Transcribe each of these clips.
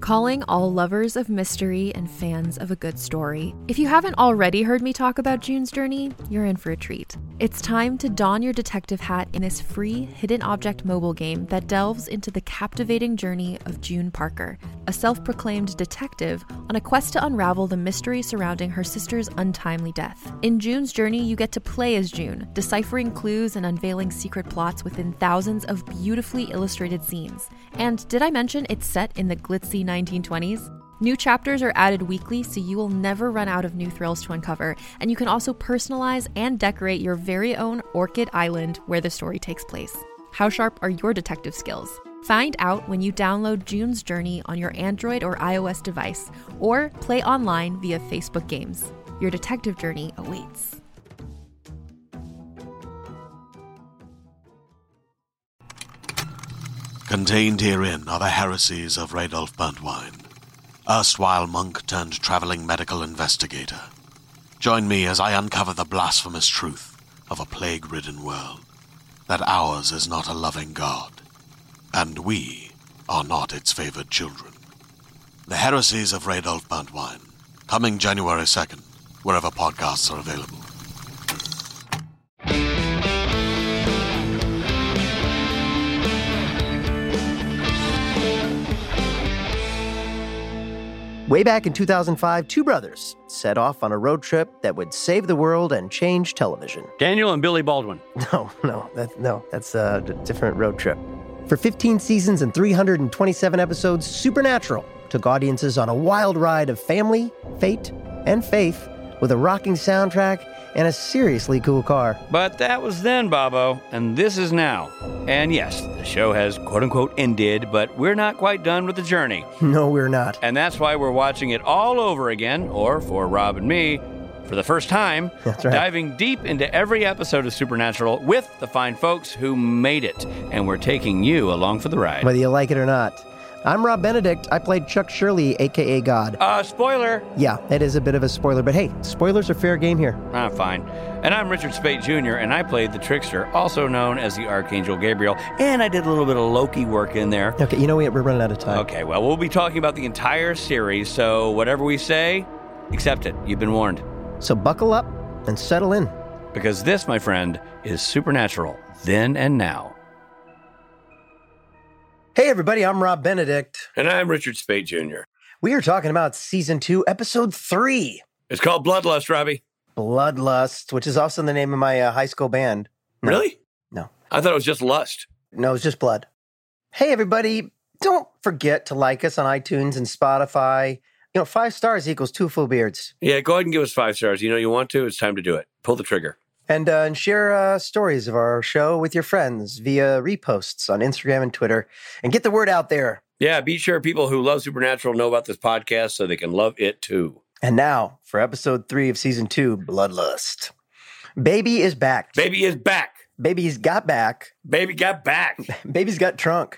Calling all lovers of mystery and fans of a good story. If you haven't already heard me talk about June's Journey, you're in for a treat. It's time to don your detective hat in this free hidden object mobile game that delves into the captivating journey of June Parker, a self-proclaimed detective on a quest to unravel the mystery surrounding her sister's untimely death. In June's Journey, you get to play as June, deciphering clues and unveiling secret plots within thousands of beautifully illustrated scenes. And did I mention it's set in the glitzy 1920s? New chapters are added weekly, so you will never run out of new thrills to uncover, and you can also personalize and decorate your very own Orchid Island where the story takes place. How sharp are your detective skills? Find out when you download June's Journey on your Android or iOS device, or play online via Facebook Games. Your detective journey awaits. Contained herein are the heresies of Radolf Burntwine, erstwhile monk turned traveling medical investigator. Join me as I uncover the blasphemous truth of a plague-ridden world, that ours is not a loving God, and we are not its favored children. The heresies of Radolf Burntwine, coming January 2nd, wherever podcasts are available. Way back in 2005, two brothers set off on a road trip that would save the world and change television. Daniel and Billy Baldwin. That's a different road trip. For 15 seasons and 327 episodes, Supernatural took audiences on a wild ride of family, fate, and faith with a rocking soundtrack and a seriously cool car. But that was then, Bobo, and this is now. And yes, the show has quote-unquote ended, but we're not quite done with the journey. No, we're not. And that's why we're watching it all over again, or for Rob and me, for the first time, That's right. Diving deep into every episode of Supernatural with the fine folks who made it. And we're taking you along for the ride. Whether you like it or not. I'm Rob Benedict. I played Chuck Shirley, a.k.a. God. Spoiler! Yeah, it is a bit of a spoiler, but hey, spoilers are fair game here. Fine. And I'm Richard Speight Jr., and I played the Trickster, also known as the Archangel Gabriel, and I did a little bit of Loki work in there. Okay, you know we're running out of time. Okay, well, we'll be talking about the entire series, so whatever we say, accept it. You've been warned. So buckle up and settle in. Because this, my friend, is Supernatural, then and now. Hey everybody, I'm Rob Benedict. And I'm Richard Speight Jr. We are talking about Season 2, Episode 3. It's called Bloodlust, Robbie. Bloodlust, which is also the name of my high school band. No. Really? No. I thought it was just lust. No, it's just blood. Hey everybody, don't forget to like us on iTunes and Spotify. 5 stars equals 2 full beards. Yeah, go ahead and give us 5 stars. You want to, it's time to do it. Pull the trigger. And share stories of our show with your friends via reposts on Instagram and Twitter. And get the word out there. Yeah, be sure people who love Supernatural know about this podcast so they can love it too. And now, for Episode 3 of Season 2, Bloodlust. Baby is back. Baby is back. Baby's got back. Baby got back. Baby's got trunk.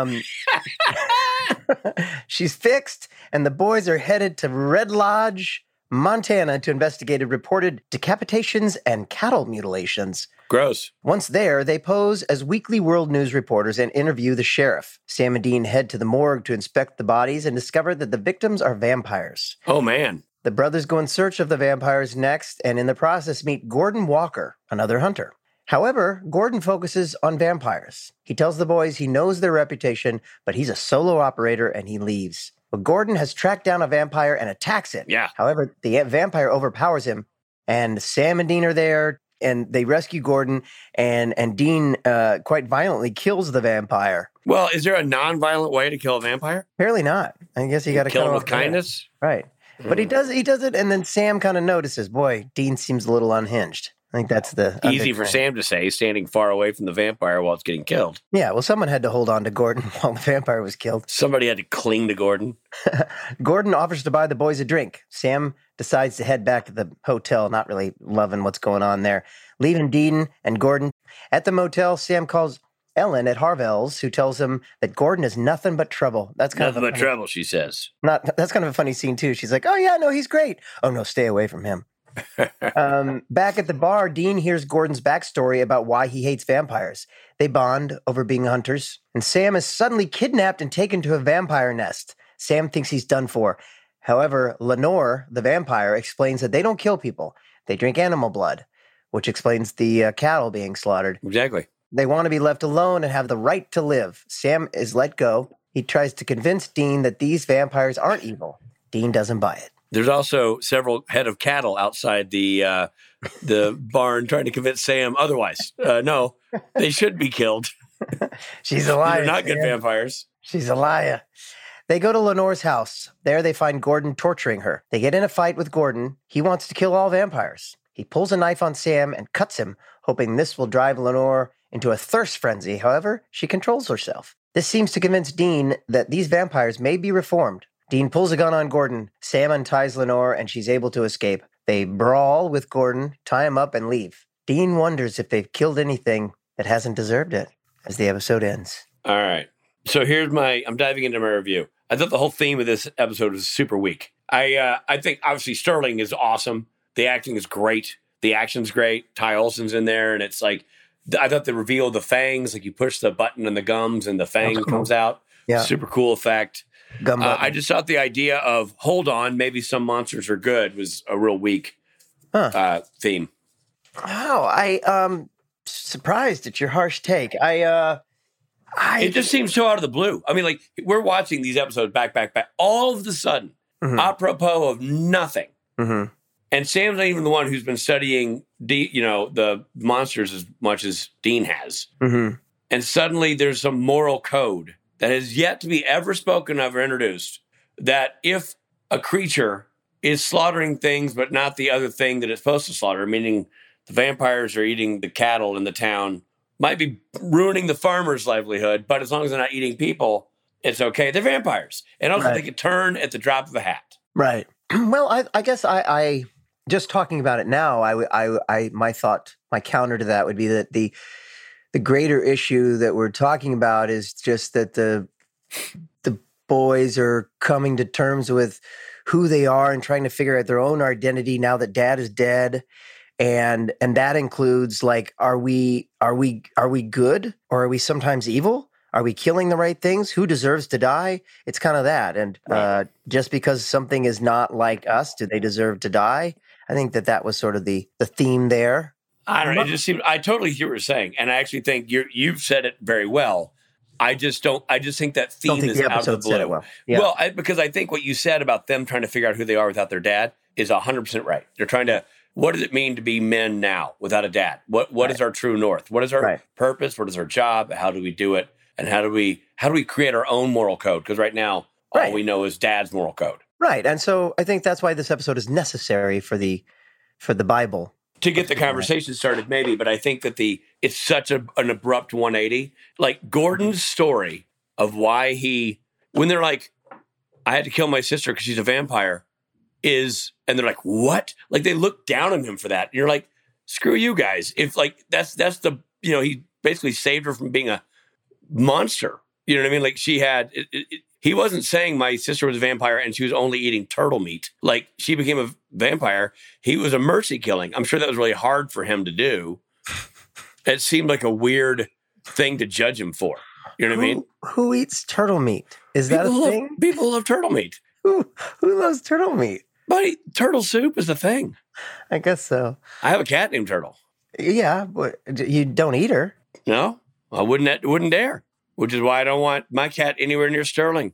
She's fixed, and the boys are headed to Red Lodge, Montana, to investigate reported decapitations and cattle mutilations. Gross. Once there, they pose as Weekly World News reporters and interview the sheriff. Sam and Dean head to the morgue to inspect the bodies and discover that the victims are vampires. Oh, man. The brothers go in search of the vampires next, and in the process meet Gordon Walker, another hunter. However, Gordon focuses on vampires. He tells the boys he knows their reputation, but he's a solo operator and he leaves. But Gordon has tracked down a vampire and attacks it. Yeah. However, the vampire overpowers him, and Sam and Dean are there, and they rescue Gordon, and Dean quite violently kills the vampire. Well, is there a non-violent way to kill a vampire? Apparently not. I guess you got to kill him with kindness? Right. But he does it, and then Sam kind of notices, boy, Dean seems a little unhinged. I think that's the easy for Sam to say, standing far away from the vampire while it's getting killed. Yeah, well, someone had to hold on to Gordon while the vampire was killed. Somebody had to cling to Gordon. Gordon offers to buy the boys a drink. Sam decides to head back to the hotel, not really loving what's going on there, leaving Dean and Gordon. At the motel, Sam calls Ellen at Harvell's, who tells him that Gordon is nothing but trouble. That's kind nothing but trouble, she says. That's kind of a funny scene, too. She's like, oh, yeah, no, he's great. Oh, no, stay away from him. Back at the bar, Dean hears Gordon's backstory about why he hates vampires. They bond over being hunters, and Sam is suddenly kidnapped and taken to a vampire nest. Sam thinks he's done for. However, Lenore, the vampire, explains that they don't kill people. They drink animal blood, which explains the cattle being slaughtered. Exactly. They want to be left alone and have the right to live. Sam is let go. He tries to convince Dean that these vampires aren't evil. Dean doesn't buy it. There's also several head of cattle outside the barn trying to convince Sam otherwise. No, they should be killed. She's a liar. They're not good vampires. She's a liar. They go to Lenore's house. There they find Gordon torturing her. They get in a fight with Gordon. He wants to kill all vampires. He pulls a knife on Sam and cuts him, hoping this will drive Lenore into a thirst frenzy. However, she controls herself. This seems to convince Dean that these vampires may be reformed. Dean pulls a gun on Gordon. Sam unties Lenore, and she's able to escape. They brawl with Gordon, tie him up, and leave. Dean wonders if they've killed anything that hasn't deserved it as the episode ends. All right. So I'm diving into my review. I thought the whole theme of this episode was super weak. I think, obviously, Sterling is awesome. The acting is great. The action's great. Ty Olson's in there, and it's like, I thought the reveal of the fangs, like you push the button and the gums and the fang comes out. Yeah. Super cool effect. I just thought the idea of, hold on, maybe some monsters are good was a real weak theme. Wow, I'm surprised at your harsh take. It just seems so out of the blue. I mean, like, we're watching these episodes back. All of a sudden, apropos of nothing. Mm-hmm. And Sam's not even the one who's been studying, the monsters as much as Dean has. Mm-hmm. And suddenly there's some moral code that has yet to be ever spoken of or introduced, that if a creature is slaughtering things but not the other thing that it's supposed to slaughter, meaning the vampires are eating the cattle in the town, might be ruining the farmer's livelihood, but as long as they're not eating people, it's okay. They're vampires. And also they can turn at the drop of a hat. Right. Well, I guess I just talking about it now, my counter to that would be that the greater issue that we're talking about is just that the boys are coming to terms with who they are and trying to figure out their own identity now that dad is dead. And that includes, like, are we good, or are we sometimes evil? Are we killing the right things? Who deserves to die? It's kind of that. And just because something is not like us, do they deserve to die? I think that was sort of the theme there. I don't know. It just seems, I totally hear what you're saying. And I actually think you've said it very well. I just think that theme is out of the blue. Said it well. Yeah. Well, because I think what you said about them trying to figure out who they are without their dad is 100% right. They're trying to, what does it mean to be men now without a dad? What is our true north? What is our purpose? What is our job? How do we do it? And how do we create our own moral code? Because right now, all we know is dad's moral code. Right. And so I think that's why this episode is necessary for the Bible. To get the conversation started, maybe, but I think that it's such an abrupt 180. Like, Gordon's story of why when they're like, I had to kill my sister because she's a vampire, and they're like, what? Like, they look down on him for that. And you're like, screw you guys. If, like, that's the, he basically saved her from being a monster. You know what I mean? Like, he wasn't saying my sister was a vampire and she was only eating turtle meat. Like, she became a vampire. He was a mercy killing. I'm sure that was really hard for him to do. It seemed like a weird thing to judge him for. You know what I mean? Who eats turtle meat? Is that a thing? People love turtle meat. Who loves turtle meat? Buddy, turtle soup is a thing. I guess so. I have a cat named Turtle. Yeah, but you don't eat her. No, I wouldn't dare. Which is why I don't want my cat anywhere near Sterling.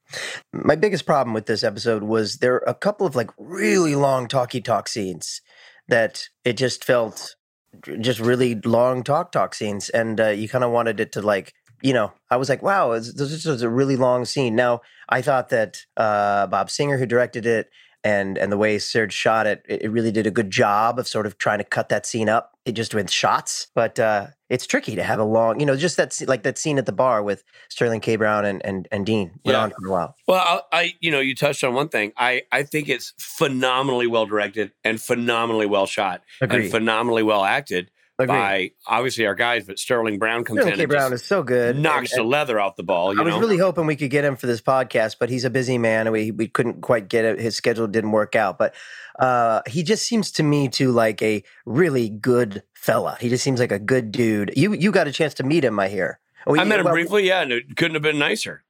My biggest problem with this episode was there are a couple of, like, really long talk scenes that it just felt just really long talk scenes. And you kind of wanted it to, like, I was like, wow, this is a really long scene. Now, I thought that Bob Singer, who directed it, and the way Serge shot it, it really did a good job of sort of trying to cut that scene up. It just with shots, but it's tricky to have a long, just that scene at the bar with Sterling K. Brown and Dean went on for a while. Well, you touched on one thing. I think it's phenomenally well directed and phenomenally well shot. Agreed. And phenomenally well acted. By obviously our guys, but Sterling Brown comes Sterling in. K. Brown is so good. Knocks the leather off the ball. I was really hoping we could get him for this podcast, but he's a busy man, and we couldn't quite get it. His schedule didn't work out. But he just seems to me to like a really good fella. He just seems like a good dude. You got a chance to meet him, I hear. I met him briefly, and it couldn't have been nicer.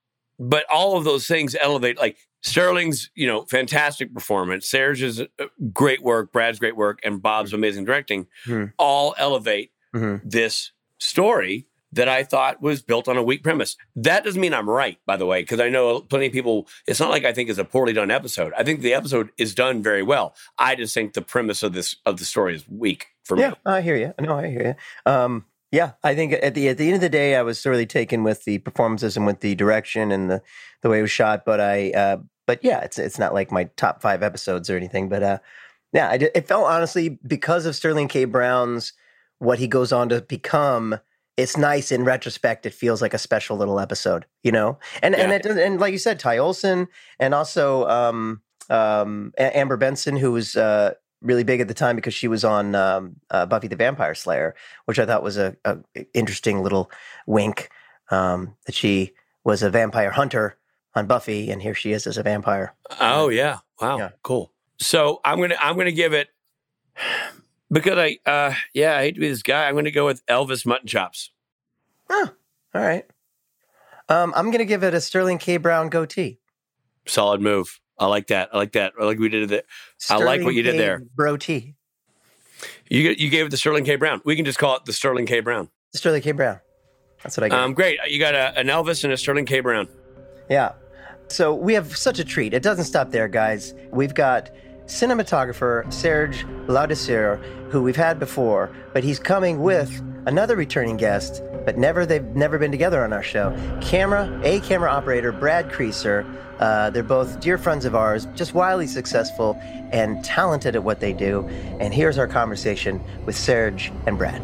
But all of those things elevate, like Sterling's, fantastic performance, Serge's great work, Brad's great work, and Bob's amazing directing, all elevate this story that I thought was built on a weak premise. That doesn't mean I'm right, by the way, because I know plenty of people, it's not like I think it's a poorly done episode. I think the episode is done very well. I just think the premise of the story is weak for me. Yeah, I hear you. No, I hear you. Yeah, I think at the end of the day, I was thoroughly taken with the performances and with the direction and the way it was shot. But it's not like my top 5 episodes or anything. But it felt honestly because of Sterling K. Brown's what he goes on to become. It's nice in retrospect. It feels like a special little episode, and like you said, Ty Olsson and also Amber Benson, who was really big at the time because she was on Buffy the Vampire Slayer, which I thought was a interesting little wink that she was a vampire hunter on Buffy, and here she is as a vampire. Oh yeah, wow, yeah. Cool. So I'm gonna give it because I hate to be this guy. I'm gonna go with Elvis Mutton Chops. Oh, all right. I'm gonna give it a Sterling K. Brown goatee. Solid move. I like that. I like we did it. I like what you did there. Bro T. You gave it the Sterling K. Brown. We can just call it the Sterling K. Brown. The Sterling K. Brown. That's what I got. Great. You got an Elvis and a Sterling K. Brown. Yeah. So we have such a treat. It doesn't stop there, guys. We've got cinematographer Serge Laudiseur, who we've had before, but he's coming with another returning guest, but they've never been together on our show. Camera operator Brad Creaser. They're both dear friends of ours, just wildly successful and talented at what they do. And here's our conversation with Serge and Brad.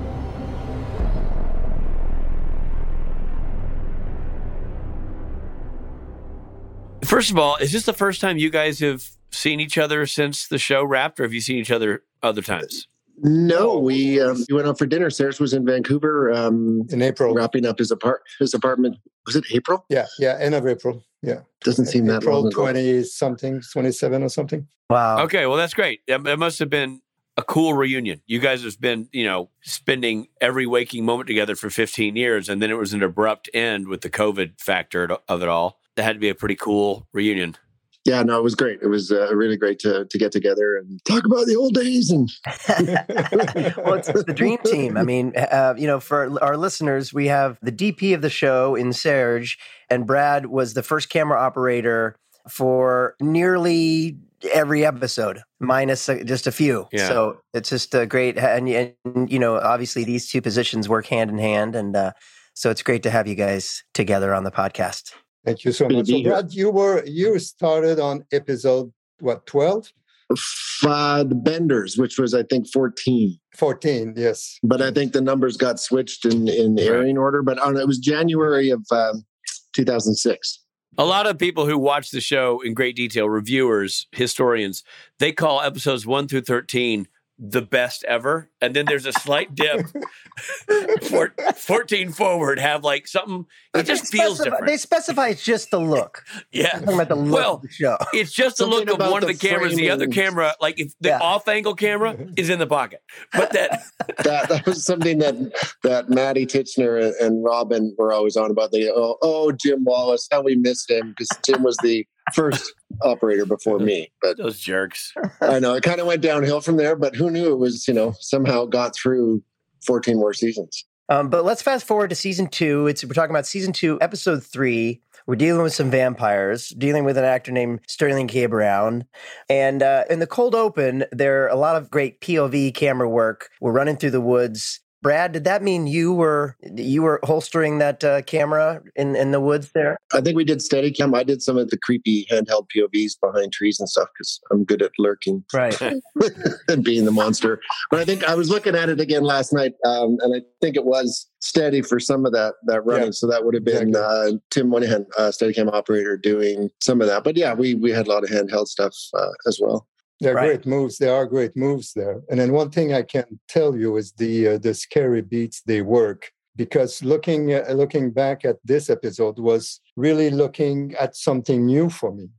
First of all, is this the first time you guys have seen each other since the show wrapped, or have you seen each other other times? No, we went out for dinner. Serge was in Vancouver in April, wrapping up his apartment. Was it April? Yeah, end of April. Yeah, doesn't seem that long ago. 20-something, 27 or something. Wow. Okay, well that's great. It must have been a cool reunion. You guys have been, spending every waking moment together for 15 years, and then it was an abrupt end with the COVID factor of it all. That had to be a pretty cool reunion. Yeah, no, it was great. It was really great to get together and talk about the old days. And well, it's the dream team. I mean, for our listeners, we have the DP of the show in Serge, and Brad was the first camera operator for nearly every episode, minus just a few. Yeah. So it's just great. And obviously these two positions work hand in hand. And so it's great to have you guys together on the podcast. Thank you so much. So Brad, you started on episode, 12? The Benders, which was, I think, 14. 14, yes. But I think the numbers got switched in airing order. But it was January of 2006. A lot of people who watch the show in great detail, reviewers, historians, they call episodes 1 through 13 the best ever. And then there's a slight dip. 14 forward have like something, it just feels different. They specify it's just the look. Yeah. Talking about the look of the show. It's just the look of one of the cameras. The other camera, like if the off-angle camera is in the pocket. But that was something that Maddie Titchener and Robin were always on about. Jim Wallace, how we missed him, because Jim was the first operator before me. But those jerks. I know it kind of went downhill from there, but who knew it was, somehow got through 14 more seasons. But let's fast forward to season 2. We're talking about season 2, episode 3. We're dealing with some vampires, dealing with an actor named Sterling K. Brown. And in the cold open, there are a lot of great POV camera work. We're running through the woods. Brad, did that mean you were holstering that camera in the woods there? I think we did Steadicam. I did some of the creepy handheld POVs behind trees and stuff because I'm good at lurking, right, and being the monster. But I think I was looking at it again last night, and I think it was steady for some of that running. Yeah. So that would have been Tim Moynihan, Steadicam operator, doing some of that. But yeah, we had a lot of handheld stuff as well. They're great moves. There are great moves there. And then one thing I can tell you is the scary beats they work, because looking back at this episode was really looking at something new for me.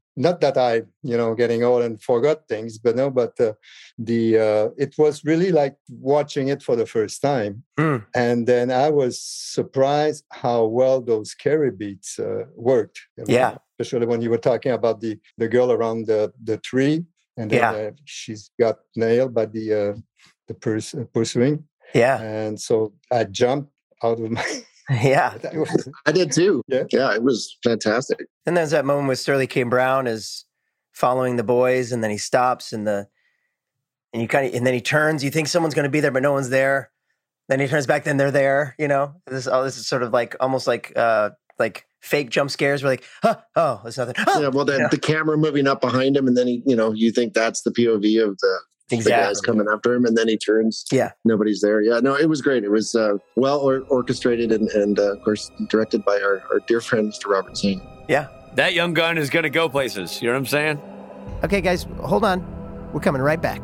not that I, getting old and forgot things, but no, but it was really like watching it for the first time. And then I was surprised how well those scary beats worked. Yeah. Especially when you were talking about the girl around the tree, and then she's got nailed by the pursuing. Yeah. And so I jumped out of my... Yeah. I did too. Yeah. Yeah, it was fantastic. And there's that moment with Sterling K. Brown is following the boys, and then he stops, and then he turns. You think someone's going to be there, but no one's there. Then he turns back, then they're there. This is sort of like almost like fake jump scares. We're like, oh, there's nothing. Oh, yeah, well, the camera moving up behind him, and then he, you think that's the POV of the guys coming after him, and then he turns. Yeah, nobody's there. Yeah, no, it was great. It was well orchestrated, and of course directed by our dear friend Mr. Robert Singh. Yeah, that young gun is going to go places. You know what I'm saying? Okay, guys, hold on. We're coming right back.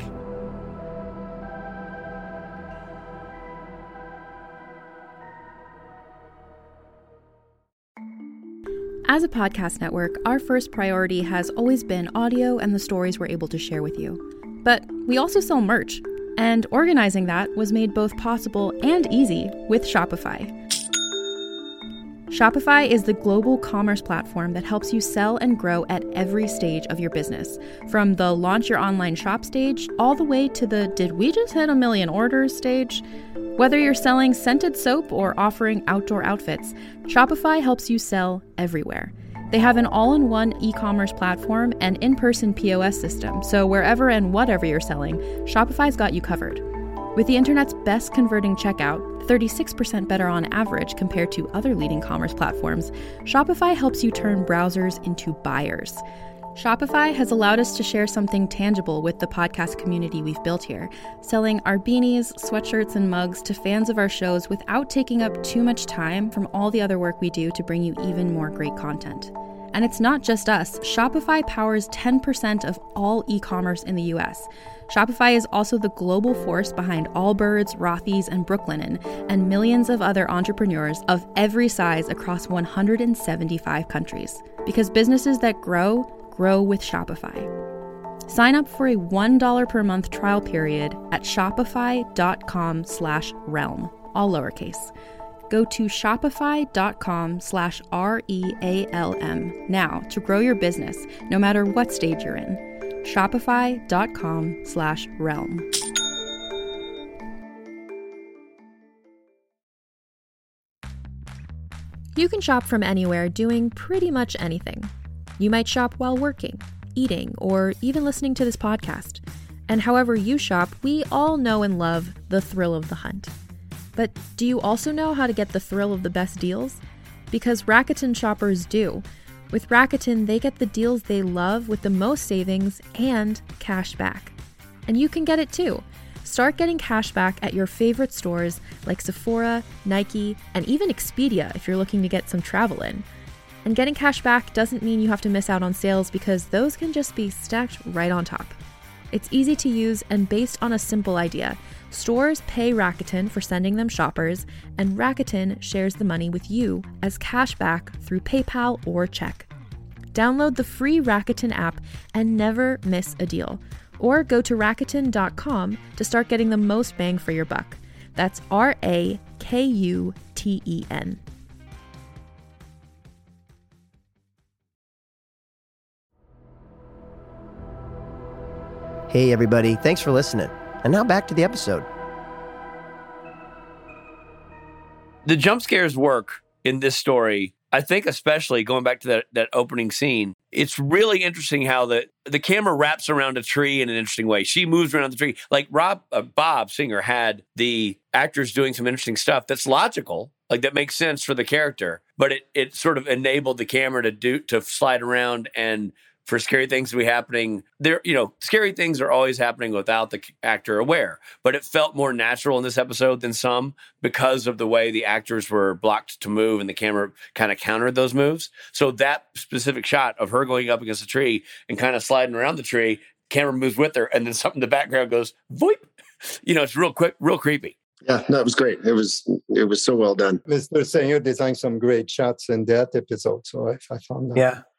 As a podcast network, our first priority has always been audio and the stories we're able to share with you. But we also sell merch, and organizing that was made both possible and easy with Shopify. Shopify is the global commerce platform that helps you sell and grow at every stage of your business, from the launch your online shop stage all the way to the did we just hit 1 million orders stage. Whether you're selling scented soap or offering outdoor outfits, Shopify helps you sell everywhere. They have an all-in-one e-commerce platform and in-person POS system, so wherever and whatever you're selling, Shopify's got you covered. With the internet's best converting checkout, 36% better on average compared to other leading commerce platforms, Shopify helps you turn browsers into buyers. Shopify has allowed us to share something tangible with the podcast community we've built here, selling our beanies, sweatshirts, and mugs to fans of our shows without taking up too much time from all the other work we do to bring you even more great content. And it's not just us. Shopify powers 10% of all e-commerce in the US. Shopify is also the global force behind Allbirds, Rothy's, and Brooklinen, and millions of other entrepreneurs of every size across 175 countries. Because businesses that grow with Shopify. Sign up for a $1 per month trial period at shopify.com/realm, all lowercase. Go to shopify.com/REALM now to grow your business, no matter what stage you're in. Shopify.com/realm. You can shop from anywhere doing pretty much anything. You might shop while working, eating, or even listening to this podcast. And however you shop, we all know and love the thrill of the hunt. But do you also know how to get the thrill of the best deals? Because Rakuten shoppers do. With Rakuten, they get the deals they love with the most savings and cash back. And you can get it too. Start getting cash back at your favorite stores like Sephora, Nike, and even Expedia if you're looking to get some travel in. And getting cash back doesn't mean you have to miss out on sales because those can just be stacked right on top. It's easy to use and based on a simple idea. Stores pay Rakuten for sending them shoppers, and Rakuten shares the money with you as cash back through PayPal or check. Download the free Rakuten app and never miss a deal. Or go to Rakuten.com to start getting the most bang for your buck. That's RAKUTEN. Hey, everybody. Thanks for listening. And now back to the episode. The jump scares work in this story. I think especially going back to that opening scene, it's really interesting how the camera wraps around a tree in an interesting way. She moves around the tree. Like Bob Singer had the actors doing some interesting stuff that's logical, like that makes sense for the character, but it sort of enabled the camera to slide around and for scary things to be happening. There, scary things are always happening without the actor aware, but it felt more natural in this episode than some because of the way the actors were blocked to move and the camera kind of countered those moves. So that specific shot of her going up against a tree and kind of sliding around the tree, camera moves with her, and then something in the background goes, voip. It's real quick, real creepy. Yeah, no, it was great. It was so well done. Mr. Singer designed some great shots in that episode, so I found that. Yeah.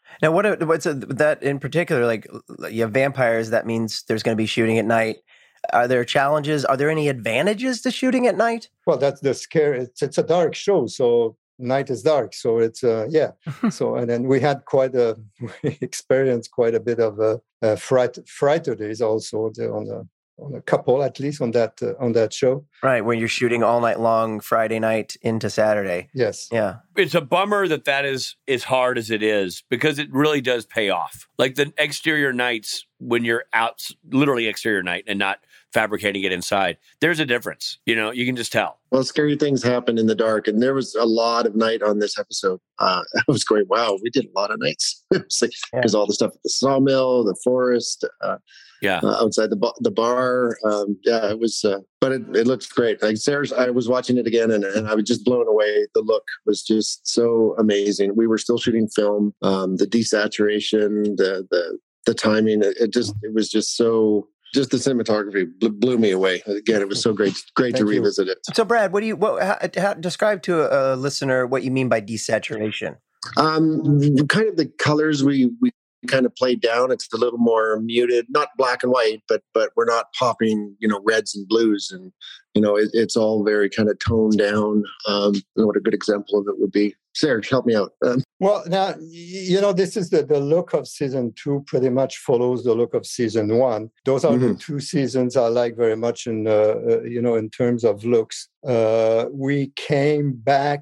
Now, what's that in particular? Like, you have vampires. That means there's going to be shooting at night. Are there challenges? Are there any advantages to shooting at night? Well, that's the scare. It's a dark show, so night is dark. So it's So and then we experienced quite a bit of fright days also on a couple, at least on that show. Right, where you're shooting all night long, Friday night into Saturday. Yes. Yeah. It's a bummer that is as hard as it is, because it really does pay off. Like the exterior nights when you're out, literally exterior night and not fabricating it inside, there's a difference. You know, you can just tell. Well, scary things happen in the dark, and there was a lot of night on this episode. I was going, wow, we did a lot of nights. Because all the stuff at the sawmill, the forest, outside the bar. It was, but it looks great. Like Sarah's, I was watching it again, and I was just blown away. The look was just so amazing. We were still shooting film. The desaturation, the timing, it was just so. Just the cinematography blew me away. Again, it was so great to revisit it. So, Brad, how describe to a listener what you mean by desaturation? Kind of the colors we kind of played down. It's a little more muted, not black and white, but we're not popping, reds and blues, and it's all very kind of toned down. What a good example of it would be. Sarah, help me out. Well, now, this is the look of season 2 pretty much follows the look of season 1. Those are the two seasons I like very much in terms of looks. We came back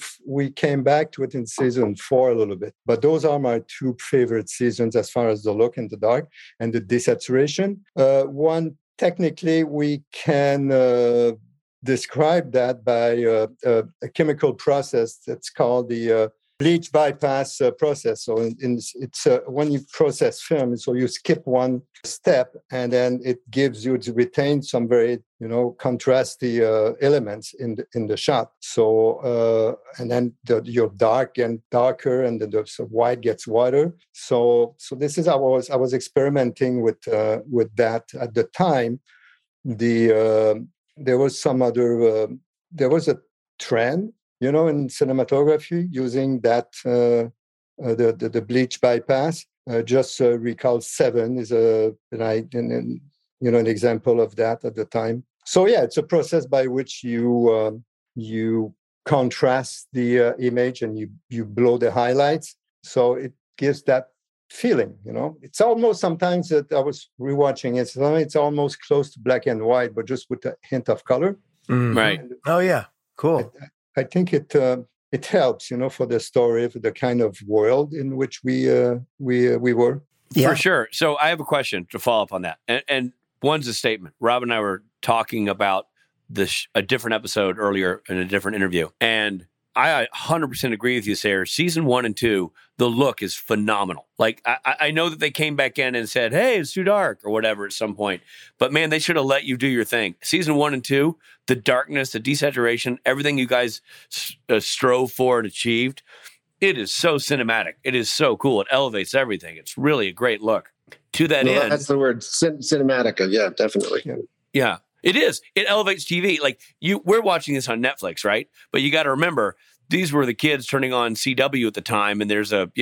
to it in season 4 a little bit, but those are my two favorite seasons as far as the look in the dark and the desaturation. Technically, we can describe that by a chemical process that's called the bleach bypass process. So it's when you process film, so you skip one step, and then it gives you to retain some very contrasty elements in the shot. So and then your dark and darker, and the white gets whiter. So this is I was experimenting with that at the time. There was some other. There was a trend, in cinematography using that the bleach bypass. Just recall Seven is an example of that at the time. So yeah, it's a process by which you contrast the image and you blow the highlights. So it gives that feeling, It's almost sometimes that I was rewatching it. It's almost close to black and white, but just with a hint of color. Right. Oh yeah, cool. I think it helps, for the story, for the kind of world in which we were. Yeah. For sure. So I have a question to follow up on that, and one's a statement. Rob and I were talking about a different episode earlier in a different interview, and I 100% agree with you, Sarah. Season 1 and 2, the look is phenomenal. Like, I know that they came back in and said, hey, it's too dark or whatever at some point. But, man, they should have let you do your thing. Season 1 and 2, the darkness, the desaturation, everything you guys strove for and achieved, it is so cinematic. It is so cool. It elevates everything. It's really a great look. To that end. That's the word, cinematica. Yeah, definitely. Yeah. It is. It elevates TV. Like we're watching this on Netflix, right? But you got to remember, these were the kids turning on CW at the time, and there's a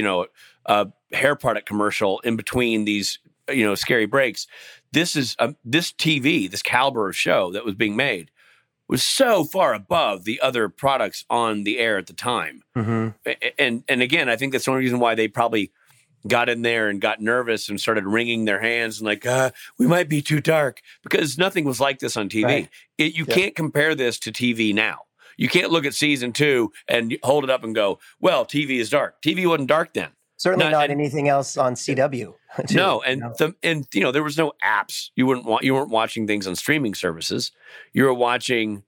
hair product commercial in between these scary breaks. This is this TV, this caliber of show that was being made was so far above the other products on the air at the time. Mm-hmm. And again, I think that's the only reason why they probably got in there and got nervous and started wringing their hands and like, we might be too dark, because nothing was like this on TV. Right. You can't compare this to TV now. You can't look at season 2 and hold it up and go, well, TV is dark. TV wasn't dark then. Certainly not anything else on CW. Too, no, and there was no apps. You weren't watching things on streaming services. You were watching,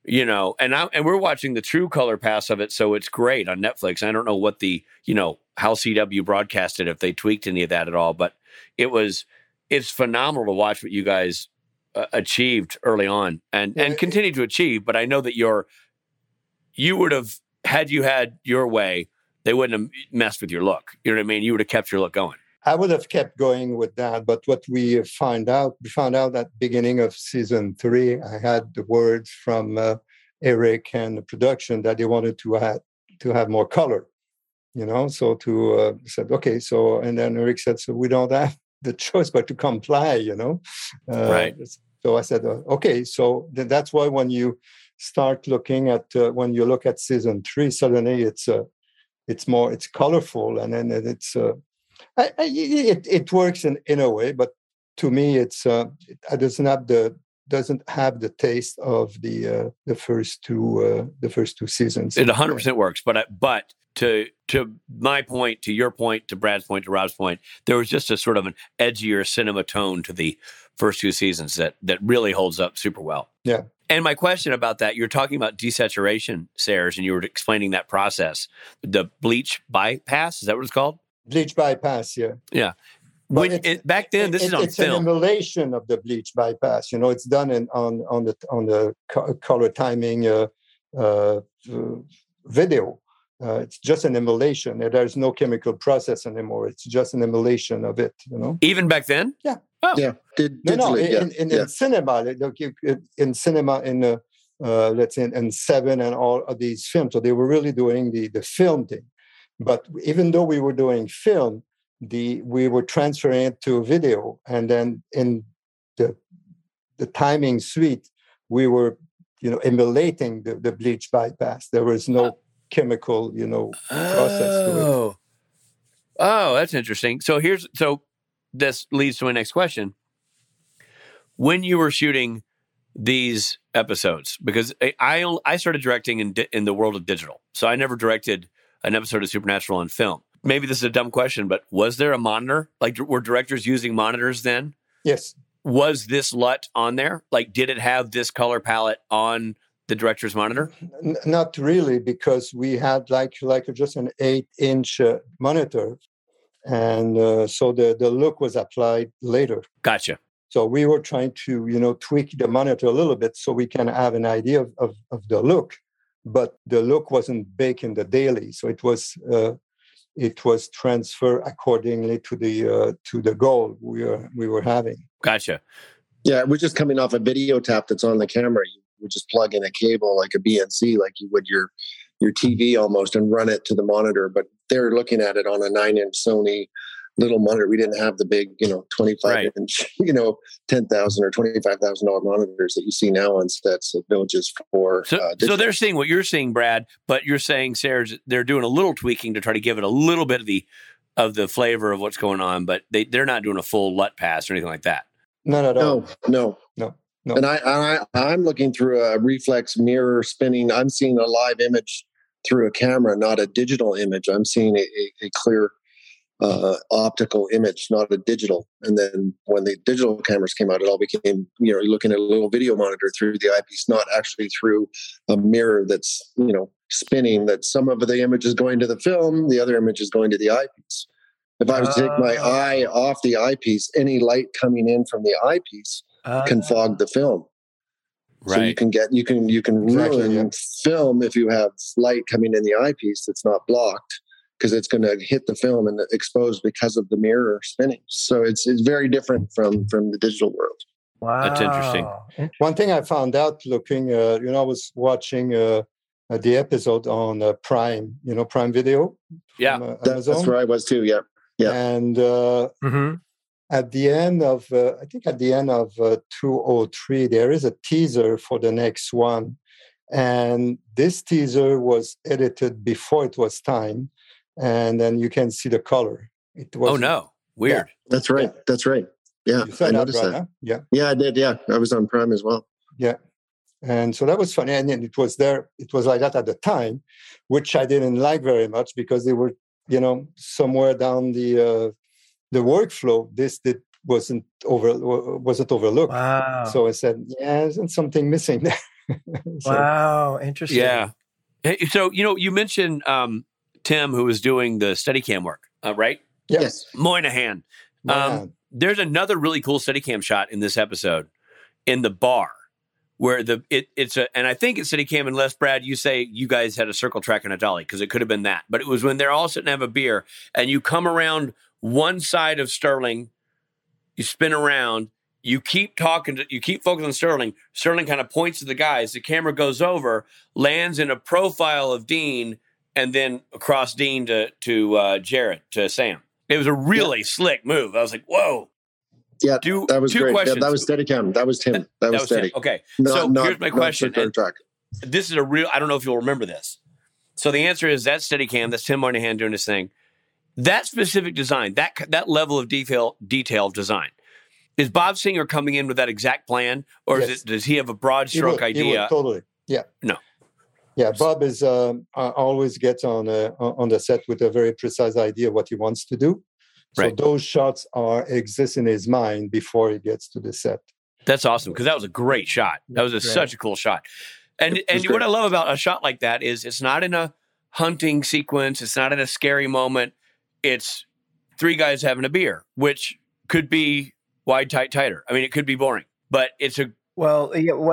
and we're watching the true color pass of it, so it's great on Netflix. I don't know what how CW broadcasted, if they tweaked any of that at all, but it's phenomenal to watch what you guys achieved early on and continue to achieve. But I know that you would have, had you had your way, they wouldn't have messed with your look. You know what I mean? You would have kept your look going. I would have kept going with that. But what we found out at beginning of season 3, I had the words from Eric and the production that they wanted to have more color. So said, okay, so, and then Eric said, so we don't have the choice but to comply, Right. So I said, okay, so that's why when you start looking at, when you look at season 3, suddenly it's colorful, and then it's, it works in a way, but to me, it doesn't have the taste of the first two seasons. It 100% works, but to my point, to your point, to Brad's point, to Rob's point, there was just a sort of an edgier cinema tone to the first 2 seasons that really holds up super well. Yeah. And my question about that, you're talking about desaturation, Serge, and you were explaining that process, the bleach bypass. Is that what it's called? Bleach bypass, yeah. Yeah. Back then, this is on it's film. It's an emulation of the bleach bypass. It's done on the color timing video. It's just an emulation. There's no chemical process anymore. It's just an emulation of it. Even back then? Yeah. Oh. Yeah. In cinema, in cinema, let's say in 7 and all of these films. So they were really doing the film thing. But even though we were doing film, we were transferring it to video, and then in the timing suite, we were emulating the bleach bypass. There was no chemical process to it. Oh, that's interesting. So this leads to my next question. When you were shooting these episodes, because I started directing in the world of digital, so I never directed an episode of Supernatural on film. Maybe this is a dumb question, but was there a monitor? Like, were directors using monitors then? Yes. Was this LUT on there? Like, did it have this color palette on the director's monitor? Not really, because we had like just an 8-inch monitor. And so the look was applied later. Gotcha. So we were trying to, tweak the monitor a little bit so we can have an idea of the look. But the look wasn't baked in the daily. So it was transferred accordingly to the goal we were having. Gotcha. Yeah, we're just coming off a video tap that's on the camera. You would just plug in a cable like a BNC, like you would your TV almost, and run it to the monitor. But they're looking at it on a 9-inch Sony little monitor. We didn't have the big, 25-inch, $10,000 or $25,000 monitors that you see now on sets at Villages for. So they're seeing what you're seeing, Brad, but you're saying, Serge, they're doing a little tweaking to try to give it a little bit of the flavor of what's going on, but they're not doing a full LUT pass or anything like that. No. And I'm looking through a reflex mirror spinning. I'm seeing a live image through a camera, not a digital image. I'm seeing a clear optical image, not a digital. And then when the digital cameras came out, it all became, you're looking at a little video monitor through the eyepiece, not actually through a mirror that's, spinning, that some of the image is going to the film, the other image is going to the eyepiece. If I was to take my eye off the eyepiece, any light coming in from the eyepiece can fog the film. Right. So you can ruin film if you have light coming in the eyepiece that's not blocked, because it's going to hit the film and expose because of the mirror spinning. So it's very different from the digital world. Wow. That's interesting. One thing I found out looking, I was watching the episode on Prime, Prime Video. Yeah. That's where I was too. Yeah. Yeah. And at the end of, I think at the end of 203, there is a teaser for the next one. And this teaser was edited before it was time. And then you can see the color. It was. Oh, no. Weird. Yeah, that's right. Yeah. That's right. Yeah. I noticed that. Huh? Yeah. Yeah, I did. Yeah. I was on Prime as well. Yeah. And so that was funny. And then it was there. It was like that at the time, which I didn't like very much because they were, somewhere down the workflow. This wasn't overlooked. Wow. So I said, yeah, isn't something missing there? Wow. Interesting. Yeah. Hey, so, you mentioned Tim, who was doing the Steadicam work, right? Yes. Moynihan. There's another really cool Steadicam shot in this episode in the bar where and I think it's Steadicam, unless, Brad, you say you guys had a circle track and a dolly, because it could have been that. But it was when they're all sitting and have a beer and you come around one side of Sterling, you spin around, you keep focusing on Sterling. Sterling kind of points to the guys. The camera goes over, lands in a profile of Dean, and then across Dean to Jarrett, to Sam. It was a really slick move. I was like, whoa. Yeah, that was great. Questions. Yeah, that was Steadicam. That was Tim. That was Steady. Tim. Okay, so here's my question. This is a real, I don't know if you'll remember this. So the answer is that's Steadicam. That's Tim Moynihan doing his thing. That specific design, that level of detail of design, is Bob Singer coming in with that exact plan, or does he have a broad stroke idea? He would, totally. Yeah. No. Yeah, Bob is always gets on the set with a very precise idea of what he wants to do. So those shots exist in his mind before he gets to the set. That's awesome, because that was a great shot. That was such a cool shot. And what I love about a shot like that is it's not in a hunting sequence. It's not in a scary moment. It's three guys having a beer, which could be wide, tight, tighter. I mean, it could be boring, but it's a... Well,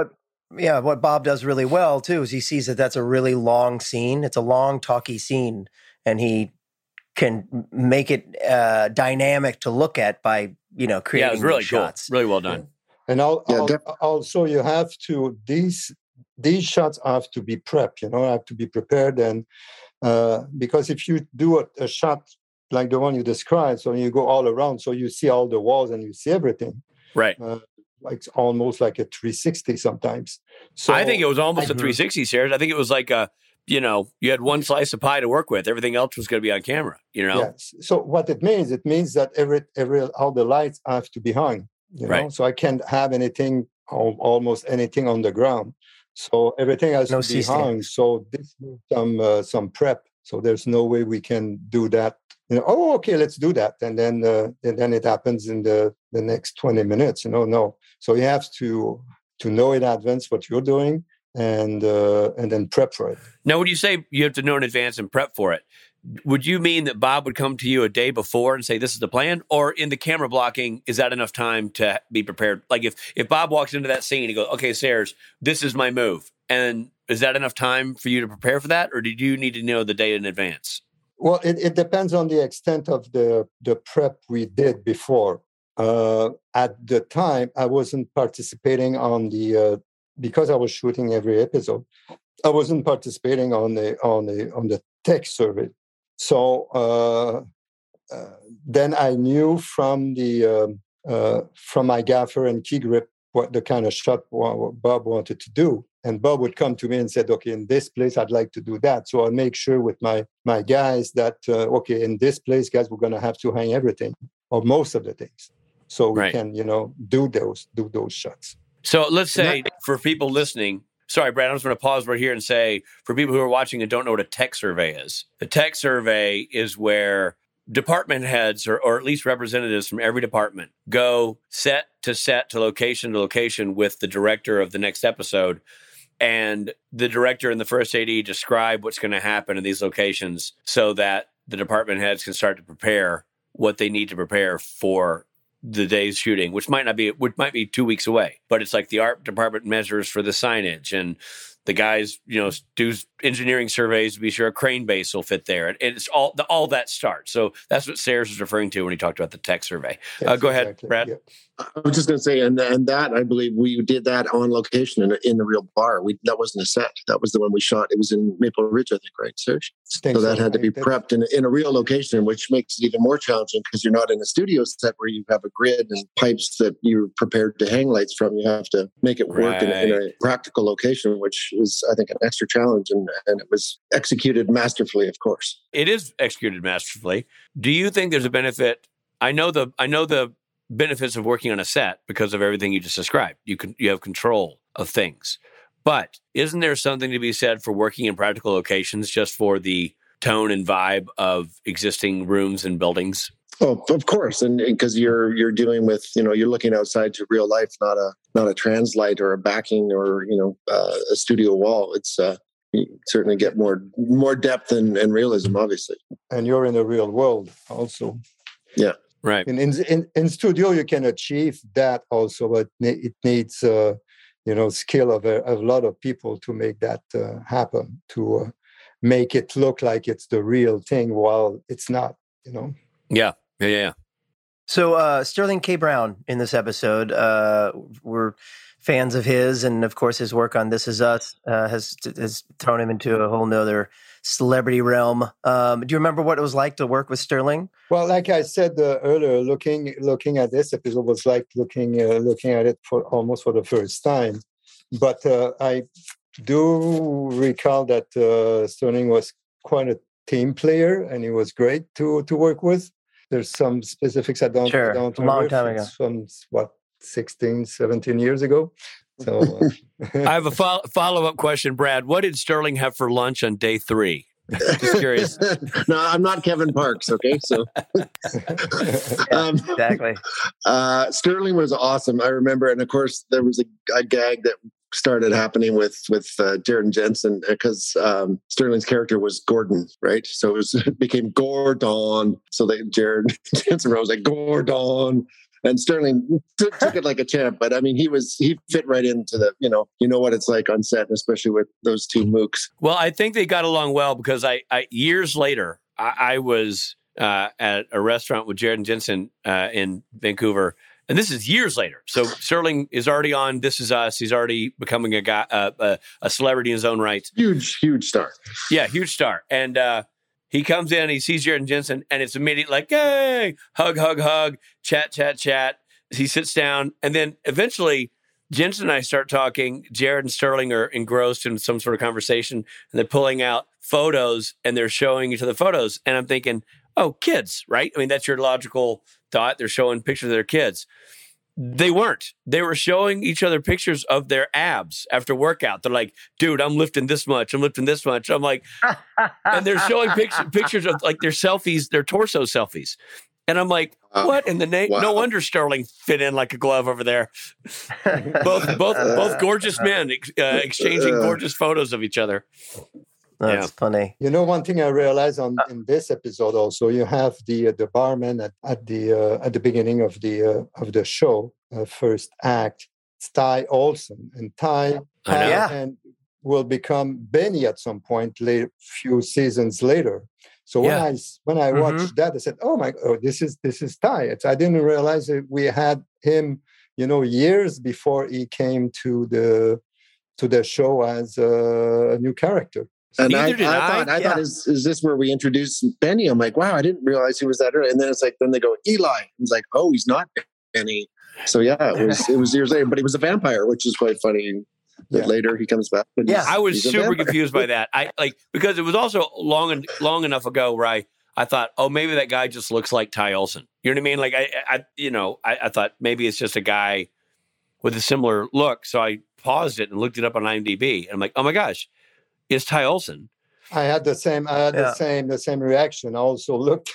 what Bob does really well, too, is he sees that that's a really long scene. It's a long, talky scene, and he can make it dynamic to look at by, creating it was really shots. Cool. Really well done. And also you have to... These shots have to be prepped, have to be prepared. And because if you do a shot like the one you described, so you go all around, so you see all the walls and you see everything. Right. Like almost like a 360 sometimes. So I think it was almost a 360, Sarah. I think it was like you had one slice of pie to work with. Everything else was going to be on camera, Yes. So what it means that all the lights have to be hung, right. So I can't have anything, almost anything on the ground. So everything has to be hung. So this needs some prep. So there's no way we can do that. Okay, let's do that, and then it happens in the next 20 minutes. No. So you have to know in advance what you're doing, and then prep for it. Now, when you say you have to know in advance and prep for it, would you mean that Bob would come to you a day before and say, this is the plan? Or in the camera blocking, is that enough time to be prepared? Like if Bob walks into that scene, he goes, okay, Sayers, this is my move. And is that enough time for you to prepare for that? Or did you need to know the day in advance? Well, it depends on the extent of the prep we did before. At the time, I wasn't participating on because I was shooting every episode. I wasn't participating on the tech survey. So then I knew from my gaffer and key grip what the kind of shot Bob wanted to do. And Bob would come to me and said, okay, in this place, I'd like to do that. So I'll make sure with my guys that, okay, in this place, guys, we're going to have to hang everything or most of the things. So we can, do those shots. So let's say for people listening, sorry, Brad, I'm just going to pause right here and say, for people who are watching and don't know what a tech survey is, the tech survey is where department heads or at least representatives from every department go set to location with the director of the next episode. And the director and the first AD describe what's going to happen in these locations so that the department heads can start to prepare what they need to prepare for the day's shooting, which might be 2 weeks away, but it's like the art department measures for the signage, and the guys, do engineering surveys to be sure a crane base will fit there. And it's all that starts. So that's what Sayers was referring to when he talked about the tech survey. Yes, go ahead, exactly. Brad. Yeah. I was just going to say, and that I believe we did that on location in the real bar. That wasn't a set. That was the one we shot. It was in Maple Ridge, I think, right, Serge? So that had to be prepped in a real location, which makes it even more challenging because you're not in a studio set where you have a grid and pipes that you're prepared to hang lights from. You have to make it work in a practical location, which is, I think, an extra challenge. And it was executed masterfully, of course. It is executed masterfully. Do you think there's a benefit? I know the benefits of working on a set because of everything you just described. You have control of things. But isn't there something to be said for working in practical locations just for the tone and vibe of existing rooms and buildings? Oh, of course. And because you're dealing with, you're looking outside to real life, not a translight or a backing or, a studio wall. It's you certainly get more depth and realism, obviously. And you're in the real world also. Yeah. Right. In studio, you can achieve that also, but it needs, skill of a lot of people to make that happen, to make it look like it's the real thing while it's not, Yeah. So Sterling K. Brown in this episode, we're fans of his, and of course his work on This Is Us has thrown him into a whole nother celebrity realm. Do you remember what it was like to work with Sterling? Well, like I said earlier, looking at this episode was like looking at it for the first time. But I do recall that Sterling was quite a team player, and he was great to work with. There's some specifics I don't a long time ago. It's from 16, 17 years ago. So I have a follow-up question, Brad. What did Sterling have for lunch on day 3? Just curious. No, I'm not Kevin Parks. Okay, so exactly. Sterling was awesome. I remember, and of course, there was a gag that started happening with Jared Jensen because Sterling's character was Gordon, right? So it became Gordon. So Jared Jensen was like Gordon. And Sterling took it like a champ, but I mean, he fit right into the, you know what it's like on set, especially with those two mooks. Well, I think they got along well because I years later, I was at a restaurant with Jared Jensen in Vancouver, and this is years later. So Sterling is already on This Is Us. He's already becoming a celebrity in his own right. Huge star. Yeah, huge star. And he comes in, he sees Jared Jensen, and it's immediate like, hey, hug, chat. He sits down, and then eventually Jensen and I start talking. Jared and Sterling are engrossed in some sort of conversation, and they're pulling out photos, and they're showing each other photos. And I'm thinking, oh, kids, right? I mean, that's your logical thought. They're showing pictures of their kids. They weren't. They were showing each other pictures of their abs after workout. They're like, dude, I'm lifting this much. I'm like, and they're showing pictures of like their selfies, their torso selfies. And I'm like, what in the name? Wow. No wonder Sterling fit in like a glove over there. both gorgeous men exchanging gorgeous photos of each other. That's funny. You know, one thing I realized in this episode also, you have the barman at the beginning of the show, first act, it's Ty Olsson, and Ty and will become Benny at some point few seasons later. So when I watched that, I said, "Oh my! Oh, this is Ty." I didn't realize that we had him, years before he came to the show as a new character. And I thought, is this where we introduced Benny? I'm like, wow, I didn't realize he was that early. And then it's like, then they go, Eli. It's like, oh, he's not Benny. So yeah, it was years later, but he was a vampire, which is quite funny. That later he comes back. I was super confused by that. Because it was also long enough ago where I thought, oh, maybe that guy just looks like Ty Olsson. You know what I mean? Like I thought maybe it's just a guy with a similar look. So I paused it and looked it up on IMDb, and I'm like, oh my gosh, it's Ty Olsson. I had the same reaction. I also looked.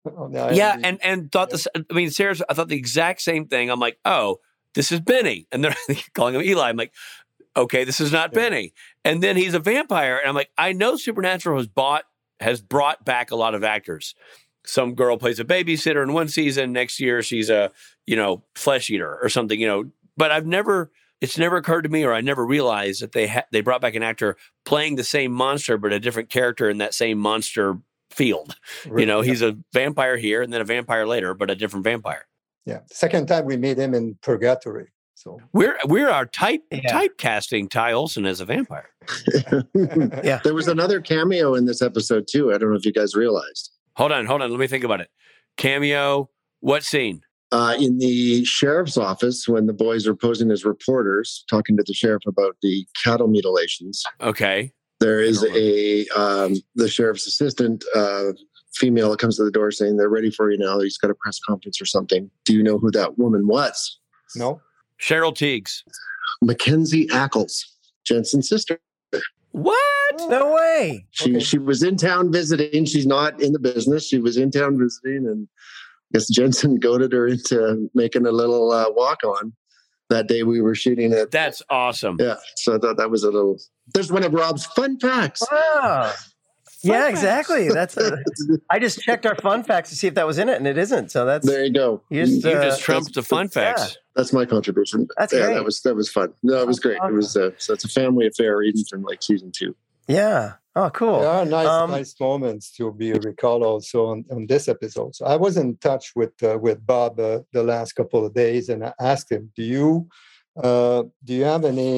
And thought this. I mean, seriously, I thought the exact same thing. I'm like, oh, this is Benny, and they're calling him Eli. I'm like, okay, this is not Benny. And then he's a vampire, and I'm like, I know Supernatural has brought back a lot of actors. Some girl plays a babysitter in one season. Next year, she's a flesh eater or something. But it's never occurred to me, or I never realized that they brought back an actor playing the same monster, but a different character in that same monster field. Really? He's a vampire here and then a vampire later, but a different vampire. Yeah. Second time we meet him in Purgatory. So we're typecasting Ty Olsson as a vampire. Yeah. There was another cameo in this episode too. I don't know if you guys realized. Hold on. Let me think about it. Cameo. What scene? In the sheriff's office, when the boys are posing as reporters, talking to the sheriff about the cattle mutilations. Okay. There is the sheriff's assistant, female, that comes to the door saying they're ready for you now. He's got a press conference or something. Do you know who that woman was? No. Cheryl Teagues. Mackenzie Ackles, Jensen's sister. What? No way. She was in town visiting. She's not in the business. She was in town visiting, and I guess Jensen goaded her into making a little walk-on that day we were shooting it. That's awesome. Yeah. So I thought that was a little... There's one of Rob's fun facts. Wow. Yeah, exactly. I just checked our fun facts to see if that was in it, and it isn't. So there you go. You just trumped the fun facts. Yeah. That's my contribution. That's great. That was fun. No, it was great. Awesome. It was so it's a family affair, even from like season 2. Yeah. Oh, cool. There are nice moments to be recalled also on this episode. So I was in touch with Bob the last couple of days, and I asked him, "Do you have any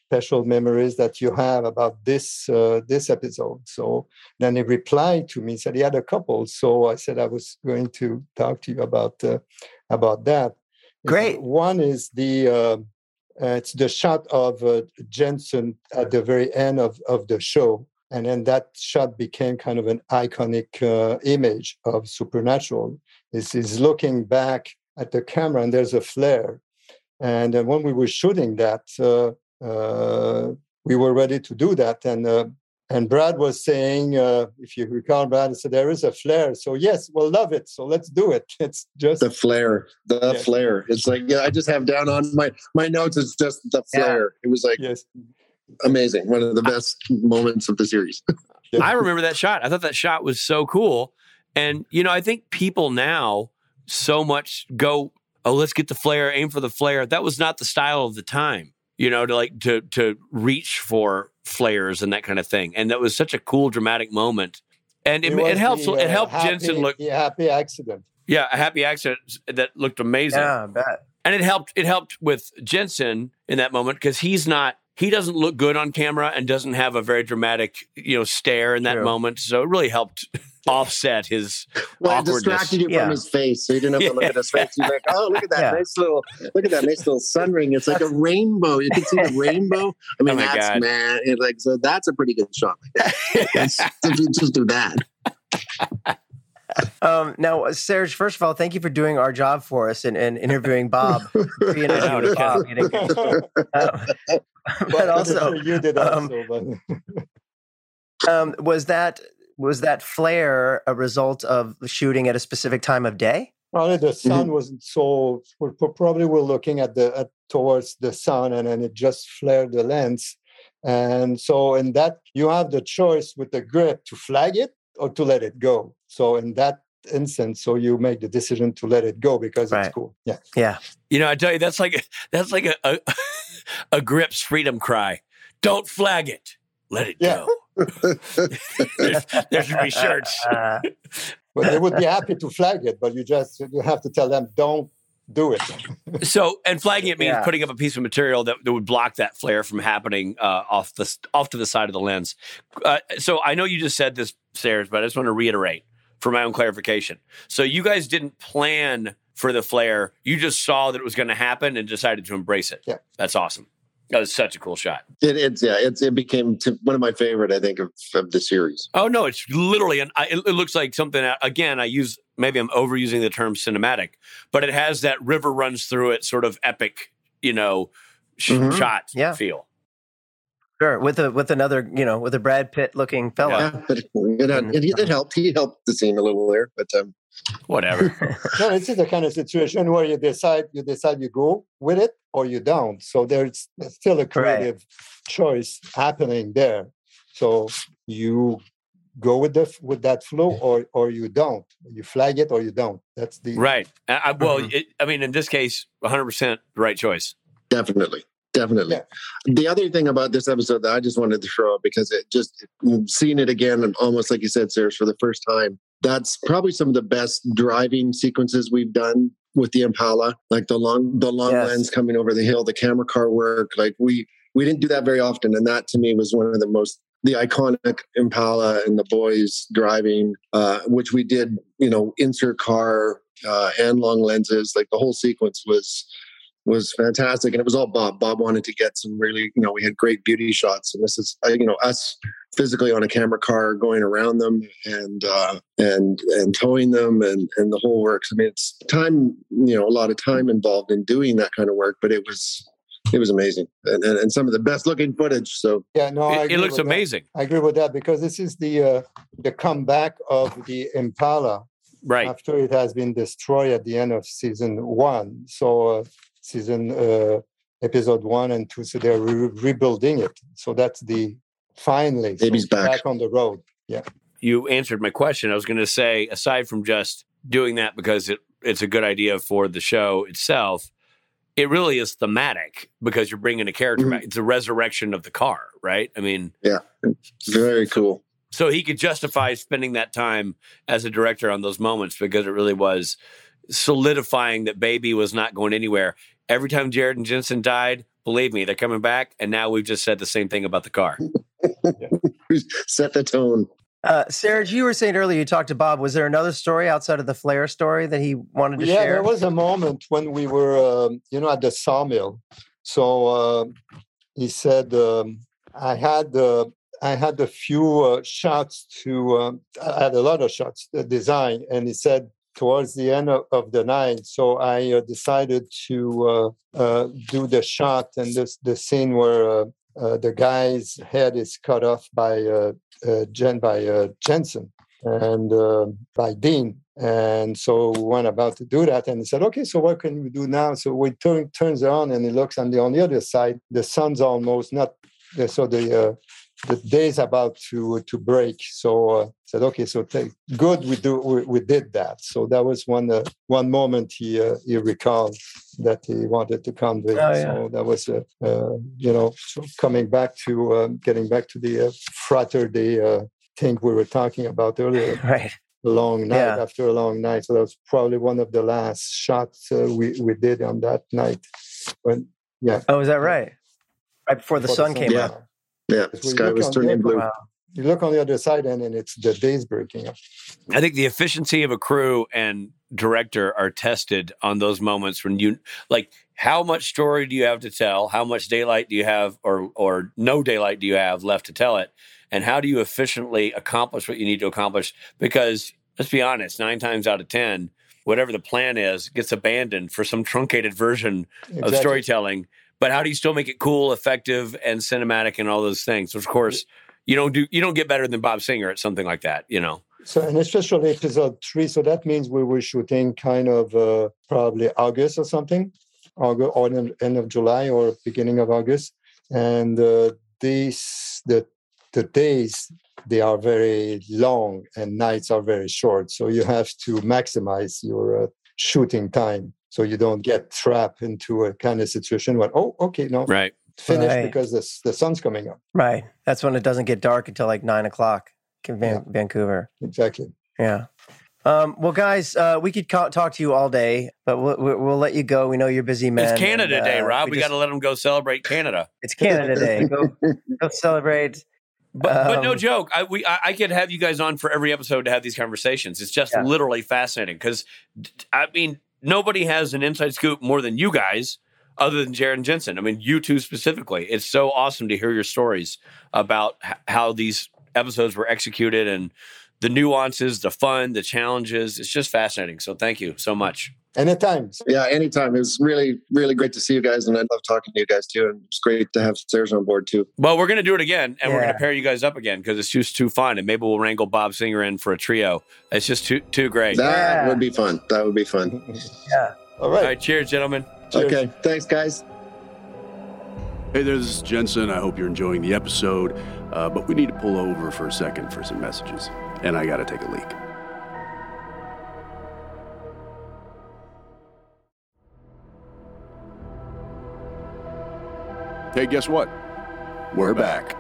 special memories that you have about this episode? So then he replied to me, said he had a couple. So I said I was going to talk to you about that. Great. One is it's the shot of Jensen at the very end of the show. And then that shot became kind of an iconic image of Supernatural. He's looking back at the camera and there's a flare. And when we were shooting that, we were ready to do that. And Brad was saying, if you recall, Brad said, there is a flare. So yes, we'll love it. So let's do it. It's just the flare, flare. It's like, I just have down on my notes. It's just the flare. It was like amazing. One of the best moments of the series. I remember that shot. I thought that shot was so cool. And, I think people now so much go, oh, let's get the flare, aim for the flare. That was not the style of the time, to reach for flares and that kind of thing. And that was such a cool, dramatic moment. And it helped Jensen look... A happy accident. Yeah, a happy accident that looked amazing. Yeah, I bet. And it helped with Jensen in that moment because he doesn't look good on camera and doesn't have a very dramatic, stare in that moment. So it really helped offset his awkwardness. It distracted you from his face, so you didn't have to look at his face. You're like, oh, look at that nice little sun ring. It's like a rainbow. You can see the rainbow. I mean, so that's a pretty good shot. If you just do that. Now, Serge, first of all, thank you for doing our job for us and interviewing Bob. But also, you did also. Was that flare a result of shooting at a specific time of day? Probably the sun wasn't so. We're looking towards the sun, and then it just flared the lens. And so, in that, you have the choice with the grip to flag it or to let it go. So, in that instance, so you make the decision to let it go because it's cool. Yeah, yeah. I tell you, that's like a Grips freedom cry. Don't flag it. Let it go. There should be shirts. Well, they would be happy to flag it, but you have to tell them, don't do it. So, and flagging it means putting up a piece of material that would block that flare from happening off to the side of the lens. So I know you just said this, Serge, but I just want to reiterate for my own clarification. So you guys didn't plan for the flare. You just saw that it was going to happen and decided to embrace it. Yeah. That's awesome. That was such a cool shot. It became one of my favorite, I think, of the series. Oh no, it's literally, it looks like something. Again, maybe I'm overusing the term cinematic, but it has that river runs through it, sort of epic, shot feel. Sure, with a Brad Pitt looking fella. Yeah, but it helped. He helped the scene a little there, but whatever. No, it's the kind of situation where you decide you go with it or you don't. So there's still a creative choice happening there. So you go with that flow or you don't. You flag it or you don't. That's the right. In this case, 100% the right choice. Definitely. Yeah. The other thing about this episode that I just wanted to throw up, because seeing it again, and almost like you said, Serge, for the first time, that's probably some of the best driving sequences we've done with the Impala, like the long lens coming over the hill, the camera car work. Like we didn't do that very often. And that to me was one of the iconic Impala and the boys driving, which we did, insert car and long lenses. Like the whole sequence was fantastic. And it was all Bob. Bob wanted to get some really, we had great beauty shots. And this is, us physically on a camera car going around them and towing them and the whole works. I mean, it's time, a lot of time involved in doing that kind of work, but it was amazing and some of the best looking footage. So yeah, no, it looks amazing. I agree with that because this is the comeback of the Impala. Right. After it has been destroyed at the end of season 1. So, episode 1 and 2, so they're rebuilding it. So that's finally baby's back on the road. Yeah. You answered my question. I was going to say, aside from just doing that because it's a good idea for the show itself, it really is thematic because you're bringing a character back. It's a resurrection of the car, right? I mean, yeah, very cool. So he could justify spending that time as a director on those moments because it really was solidifying that baby was not going anywhere. Every time Jared and Jensen died, believe me, they're coming back. And now we've just said the same thing about the car. Set the tone. Serge, you were saying earlier, you talked to Bob. Was there another story outside of the Flair story that he wanted to share? Yeah, there was a moment when we were, at the sawmill. So he said, I had a few shots I had a lot of shots to design. And he said, towards the end of the night, so I decided to do the shot and the scene where the guy's head is cut off by Jensen and by Dean. And so we went about to do that. And he said, okay, so what can we do now? So we turns on and he looks on the other side. The sun's almost not, so the day's about to break. So I said, okay, so good, we did that. So that was one moment he recalled that he wanted to convey. Oh, yeah. So that was so coming back to getting back to the Frater Day thing we were talking about earlier. Right. A long night after a long night. So that was probably one of the last shots we did on that night. Oh, is that right? Right before the sun came up. Yeah, the sky was turning blue. Wow. You look on the other side and it's the day's breaking up. I think the efficiency of a crew and director are tested on those moments when you, like, how much story do you have to tell? How much daylight do you have or no daylight do you have left to tell it? And how do you efficiently accomplish what you need to accomplish? Because let's be honest, 9 times out of 10, whatever the plan is gets abandoned for some truncated version of storytelling. But how do you still make it cool, effective, and cinematic, and all those things? Which, of course, you don't get better than Bob Singer at something like that, So, and especially episode 3. So that means we were shooting kind of probably August or something, or end of July or beginning of August, and the days they are very long and nights are very short. So you have to maximize your shooting time. So you don't get trapped into a kind of situation where, finish because the sun's coming up. Right. That's when it doesn't get dark until like 9 o'clock in Vancouver. Exactly. Yeah. Well, guys, we could talk to you all day, but we'll let you go. We know you're busy, man. It's Canada Day, Rob. We got to let them go celebrate Canada. It's Canada Day. Go celebrate. But no joke. I could have you guys on for every episode to have these conversations. It's just literally fascinating because, I mean, nobody has an inside scoop more than you guys other than Jared and Jensen. I mean, you two specifically. It's so awesome to hear your stories about how these episodes were executed and the nuances, the fun, the challenges. It's just fascinating. So thank you so much. Anytime. Yeah, anytime. It was really, really great to see you guys. And I love talking to you guys too. And it's great to have Serge on board too. Well, we're going to do it again. And we're going to pair you guys up again because it's just too fun. And maybe we'll wrangle Bob Singer in for a trio. It's just too great. That would be fun. That would be fun. Yeah. All right. All right. Cheers, gentlemen. Cheers. Okay. Thanks, guys. Hey there, this is Jensen. I hope you're enjoying the episode. But we need to pull over for a second for some messages. And I got to take a leak. Hey, guess what? We're back.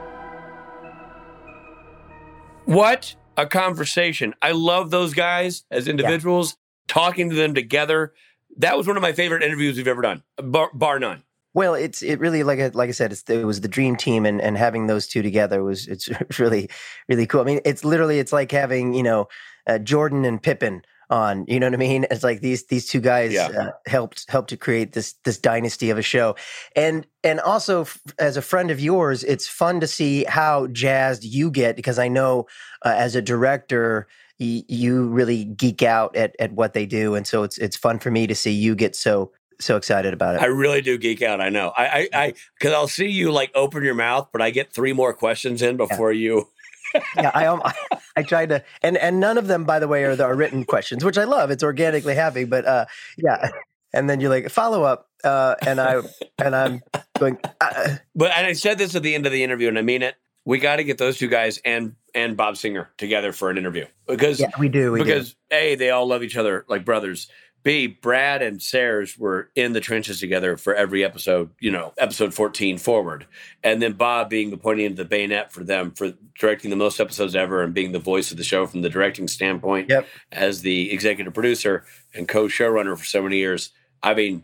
What a conversation. I love those guys as individuals, talking to them together. That was one of my favorite interviews we've ever done, bar none. Well, it really, like I said, it was the dream team, and having those two together it's really, really cool. I mean, it's like having, Jordan and Pippen on, you know what I mean? It's like these two guys helped to create this dynasty of a show. And also as a friend of yours, it's fun to see how jazzed you get, because I know as a director, you really geek out at what they do. And so it's fun for me to see you get so excited about it. I really do geek out. I know. I because I'll see you like open your mouth, but I get 3 more questions in before you. I tried to, and none of them, by the way, are written questions, which I love. It's organically happy, but and then you're like follow up, and I'm going. But I said this at the end of the interview, and I mean it. We got to get those two guys and Bob Singer together for an interview because we do. A, they all love each other like brothers. B, Brad and Serge were in the trenches together for every episode, episode 14 forward. And then Bob being the pointing into the bayonet for them for directing the most episodes ever and being the voice of the show from the directing standpoint as the executive producer and co-showrunner for so many years. I mean,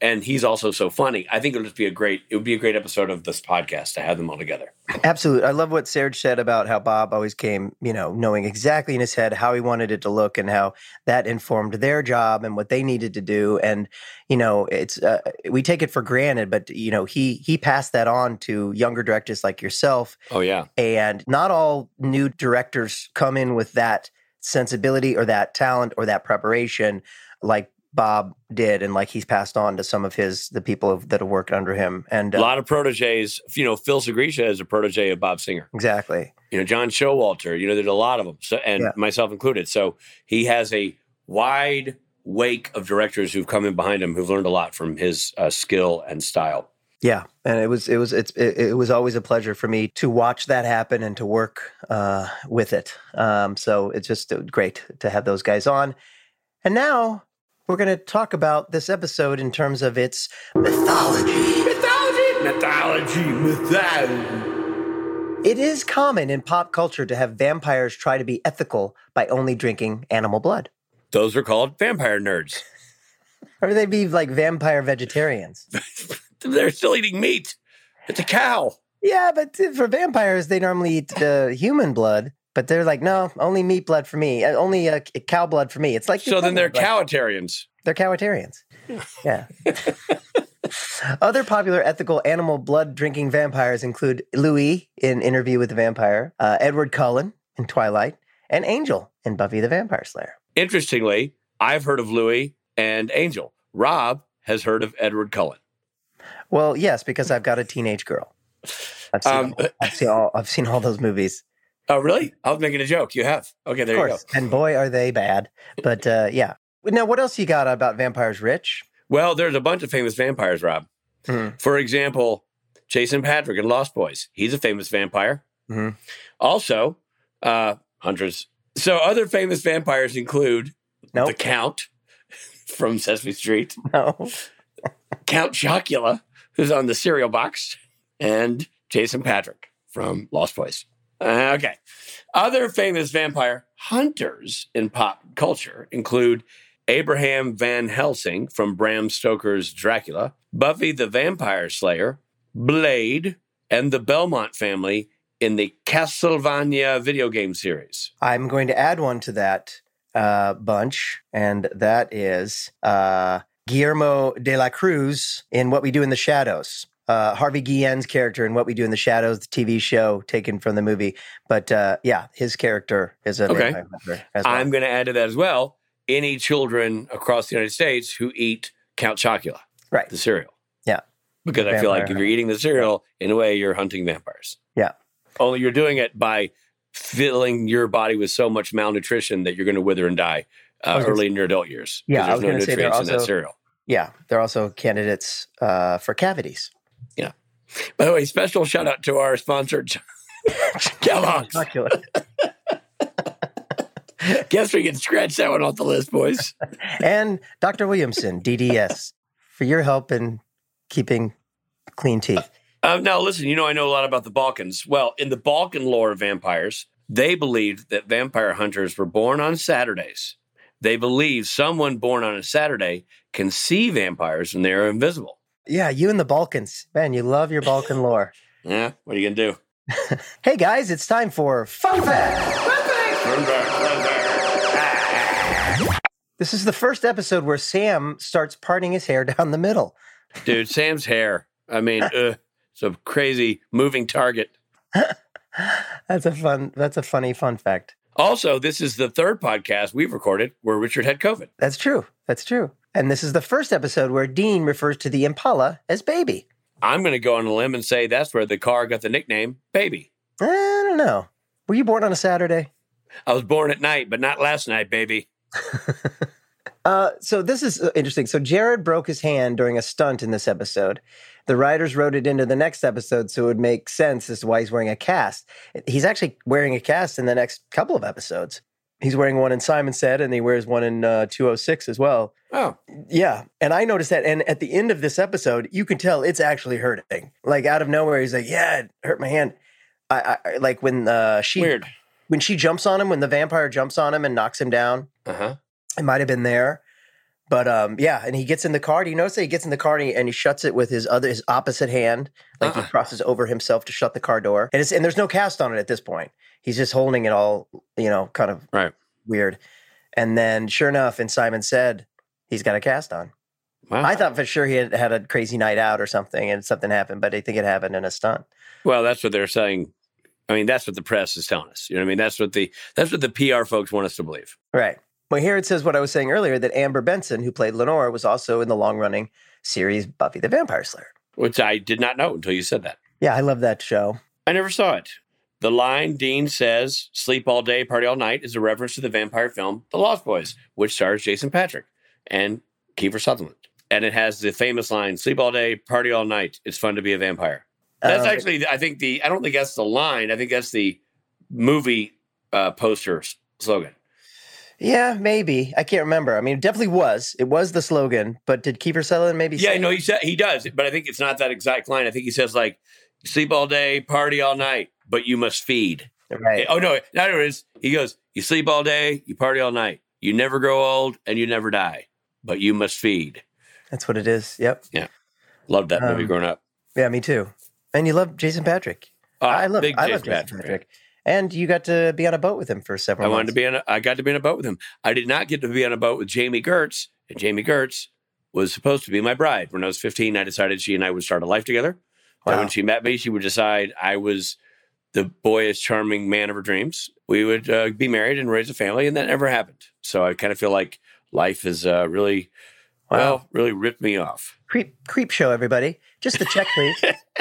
and he's also so funny. I think it would be a great episode of this podcast to have them all together. Absolutely. I love what Serge said about how Bob always came, knowing exactly in his head how he wanted it to look and how that informed their job and what they needed to do. And, it's we take it for granted, but, he passed that on to younger directors like yourself. Oh, yeah. And not all new directors come in with that sensibility or that talent or that preparation like Bob did, and like he's passed on to some of the people that have worked under him. And a lot of proteges, Phil Segrisha is a protege of Bob Singer. Exactly. John Showalter, there's a lot of them, myself included. So he has a wide wake of directors who've come in behind him, who've learned a lot from his skill and style. Yeah, and it was always a pleasure for me to watch that happen and to work with it. So it's just great to have those guys on. And now we're going to talk about this episode in terms of its mythology. It is common in pop culture to have vampires try to be ethical by only drinking animal blood. Those are called vampire nerds. Or they'd be like vampire vegetarians. They're still eating meat. It's a cow. Yeah, but for vampires, they normally eat human blood. But they're like, no, only meat blood for me. Only cow blood for me. It's like so. Then they're cowitarians. They're cowitarians. Yeah. Other popular ethical animal blood drinking vampires include Louis in Interview with the Vampire, Edward Cullen in Twilight, and Angel in Buffy the Vampire Slayer. Interestingly, I've heard of Louis and Angel. Rob has heard of Edward Cullen. Well, yes, because I've got a teenage girl. I've seen all those movies. Oh, really? I was making a joke. You have. Okay, there you go. And boy, are they bad. But yeah. Now, what else you got about vampires, Rich? Well, there's a bunch of famous vampires, Rob. Mm-hmm. For example, Jason Patrick in Lost Boys. He's a famous vampire. Mm-hmm. Also, hunters. So other famous vampires include the Count from Sesame Street. No. Count Chocula, who's on the cereal box. And Jason Patrick from Lost Boys. Okay. Other famous vampire hunters in pop culture include Abraham Van Helsing from Bram Stoker's Dracula, Buffy the Vampire Slayer, Blade, and the Belmont family in the Castlevania video game series. I'm going to add one to that bunch, and that is Guillermo de la Cruz in What We Do in the Shadows. Harvey Guillen's character in What We Do in the Shadows, the TV show taken from the movie. But yeah, his character is a vampire hunter as well. I'm going to add to that as well. Any children across the United States who eat Count Chocula, right? The cereal. Yeah. Because I feel like if you're eating the cereal, in a way, you're hunting vampires. Yeah. Only you're doing it by filling your body with so much malnutrition that you're going to wither and die early in your adult years. Yeah, there's no nutrients in that cereal. Yeah, they're also candidates for cavities. Yeah. By the way, special shout out to our sponsor, Kellogg's. Guess we can scratch that one off the list, boys. And Dr. Williamson, DDS, for your help in keeping clean teeth. Now, listen, I know a lot about the Balkans. Well, in the Balkan lore of vampires, they believed that vampire hunters were born on Saturdays. They believe someone born on a Saturday can see vampires when they're invisible. Yeah, you and the Balkans. Man, you love your Balkan lore. Yeah, what are you going to do? Hey, guys, it's time for Fun Fact! Fun Fact! This is the first episode where Sam starts parting his hair down the middle. Dude, Sam's hair. I mean, it's a crazy moving target. That's a funny fun fact. Also, this is the third podcast we've recorded where Richard had COVID. That's true. And this is the first episode where Dean refers to the Impala as Baby. I'm going to go on a limb and say that's where the car got the nickname Baby. I don't know. Were you born on a Saturday? I was born at night, but not last night, baby. So this is interesting. So Jared broke his hand during a stunt in this episode. The writers wrote it into the next episode so it would make sense as to why he's wearing a cast. He's actually wearing a cast in the next couple of episodes. He's wearing one in Simon Said, and he wears one in 206 as well. Oh. Yeah, and I noticed that. And at the end of this episode, you can tell it's actually hurting. Like out of nowhere, he's like, yeah, it hurt my hand. I like when when she jumps on him, when the vampire jumps on him and knocks him down. Uh-huh. It might have been there. But yeah, and he gets in the car. Do you notice that he gets in the car and he shuts it with his opposite hand, like he crosses over himself to shut the car door. And there's no cast on it at this point. He's just holding it all, kind of weird. And then, sure enough, and Simon said he's got a cast on. Wow. I thought for sure he had a crazy night out or something, and something happened, but I think it happened in a stunt. Well, that's what they're saying. I mean, that's what the press is telling us. You know what I mean? That's what the PR folks want us to believe. Right. Well, here it says what I was saying earlier, that Amber Benson, who played Lenore, was also in the long-running series Buffy the Vampire Slayer. Which I did not know until you said that. Yeah, I love that show. I never saw it. The line Dean says, "Sleep all day, party all night," is a reference to the vampire film The Lost Boys, which stars Jason Patric and Kiefer Sutherland. And it has the famous line, "Sleep all day, party all night. It's fun to be a vampire." That's actually, I don't think that's the line. I think that's the movie poster slogan. Yeah, maybe. I can't remember. I mean, it definitely was. It was the slogan, but did Kiefer Sutherland maybe say? Yeah, no, he does, but I think it's not that exact line. I think he says, like, "Sleep all day, party all night, but you must feed." Right. Oh, no, not it is. He goes, "You sleep all day, you party all night. You never grow old, and you never die, but you must feed." That's what it is. Yep. Yeah. Loved that movie growing up. Yeah, me too. And you love Jason Patric. I love Jason Patrick. And you got to be on a boat with him for several months. I got to be on a boat with him. I did not get to be on a boat with Jamie Gertz. And Jamie Gertz was supposed to be my bride. When I was 15, I decided she and I would start a life together. Wow. And when she met me, she would decide I was the boyish, charming man of her dreams. We would be married and raise a family, and that never happened. So I kind of feel like life has really ripped me off. Creep show, everybody. Just to check, please.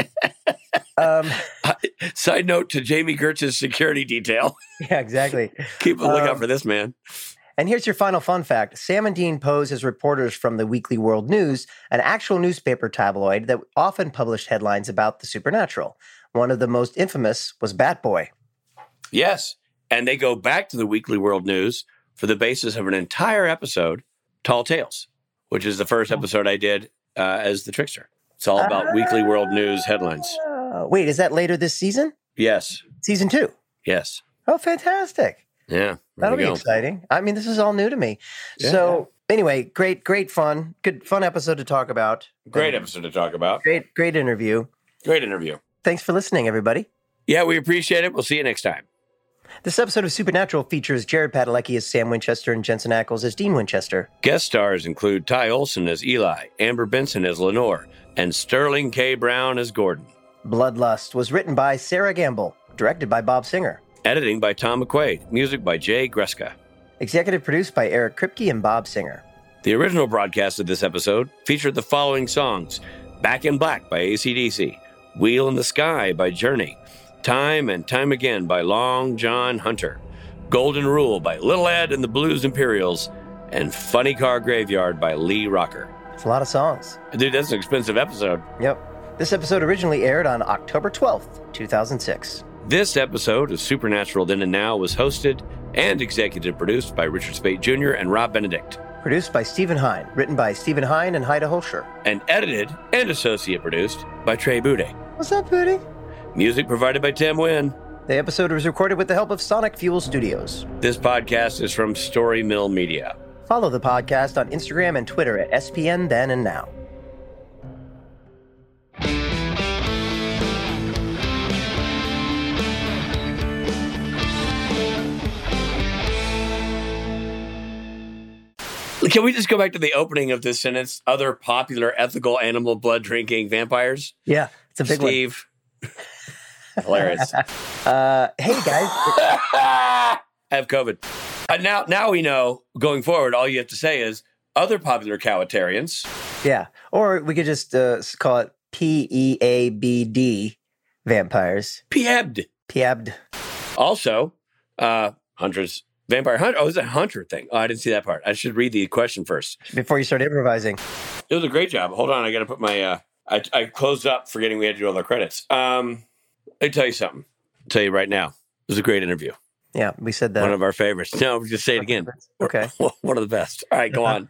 Side note to Jamie Gertz's security detail. Yeah, exactly. Keep a lookout for this man. And here's your final fun fact. Sam and Dean pose as reporters from the Weekly World News, an actual newspaper tabloid that often published headlines about the supernatural. One of the most infamous was Batboy. Yes, and they go back to the Weekly World News for the basis of an entire episode, Tall Tales, which is the first episode I did as the Trickster. It's all about Weekly World News headlines. Wait, is that later this season? Yes. Season 2? Yes. Oh, fantastic. Yeah. That'll be exciting. I mean, this is all new to me. Yeah. So anyway, great fun. Good fun episode to talk about. Great episode to talk about. Great interview. Great interview. Thanks for listening, everybody. Yeah, we appreciate it. We'll see you next time. This episode of Supernatural features Jared Padalecki as Sam Winchester and Jensen Ackles as Dean Winchester. Guest stars include Ty Olsson as Eli, Amber Benson as Lenore, and Sterling K. Brown as Gordon. Bloodlust was written by Sarah Gamble, directed by Bob Singer. Editing by Tom McQuaid, music by Jay Greska. Executive produced by Eric Kripke and Bob Singer. The original broadcast of this episode featured the following songs: Back in Black by AC/DC, Wheel in the Sky by Journey, Time and Time Again by Long John Hunter, Golden Rule by Little Ed and the Blues Imperials, and Funny Car Graveyard by Lee Rocker. It's a lot of songs. Dude, that's an expensive episode. Yep. This episode originally aired on October 12th, 2006. This episode of Supernatural Then and Now was hosted and executive produced by Richard Speight Jr. and Rob Benedict. Produced by Stephen Hine. Written by Stephen Hine and Haida Holscher. And edited and associate produced by Trey Boudet. What's up, Boudet? Music provided by Tim Wynn. The episode was recorded with the help of Sonic Fuel Studios. This podcast is from Story Mill Media. Follow the podcast on Instagram and Twitter at SPN Then and Now. Can we just go back to the opening of this sentence? Other popular ethical animal blood drinking vampires? Yeah, it's a big Steve. Hilarious. Hey, guys. I have COVID. Now we know, going forward, all you have to say is other popular cowitarians. Yeah, or we could just call it PEABD vampires. Peabd. Also, Hunter's Vampire Hunter. Oh, it's a Hunter thing. Oh, I didn't see that part. I should read the question first. Before you start improvising. It was a great job. Hold on. I got to put my... I closed up forgetting we had to do all our credits. Let me tell you something. I'll tell you right now. It was a great interview. Yeah, we said that. One of our favorites. No, just say it again. Okay. One of the best. All right, go on.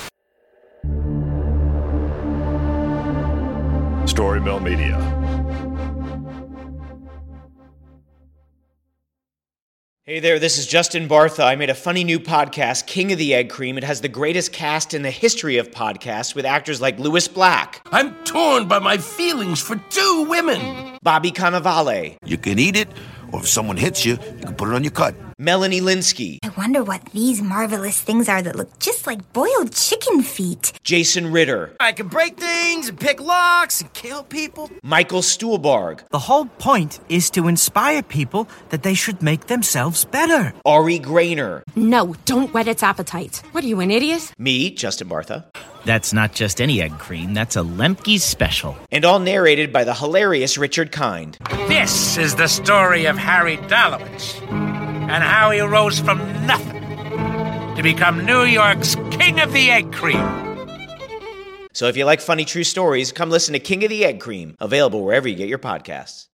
Story Mill Media. Hey there, this is Justin Bartha. I made a funny new podcast, King of the Egg Cream. It has the greatest cast in the history of podcasts with actors like Louis Black. I'm torn by my feelings for two women. Bobby Cannavale. You can eat it, or if someone hits you, you can put it on your cut. Melanie Linsky. I wonder what these marvelous things are that look just like boiled chicken feet. Jason Ritter. I can break things and pick locks and kill people. Michael Stuhlbarg. The whole point is to inspire people that they should make themselves better. Ari Grainer. No, don't whet its appetite. What are you, an idiot? Me, Justin Bartha. That's not just any egg cream, that's a Lemke's special. And all narrated by the hilarious Richard Kind. This is the story of Harry Dalowitz and how he rose from nothing to become New York's King of the Egg Cream. So if you like funny true stories, come listen to King of the Egg Cream, available wherever you get your podcasts.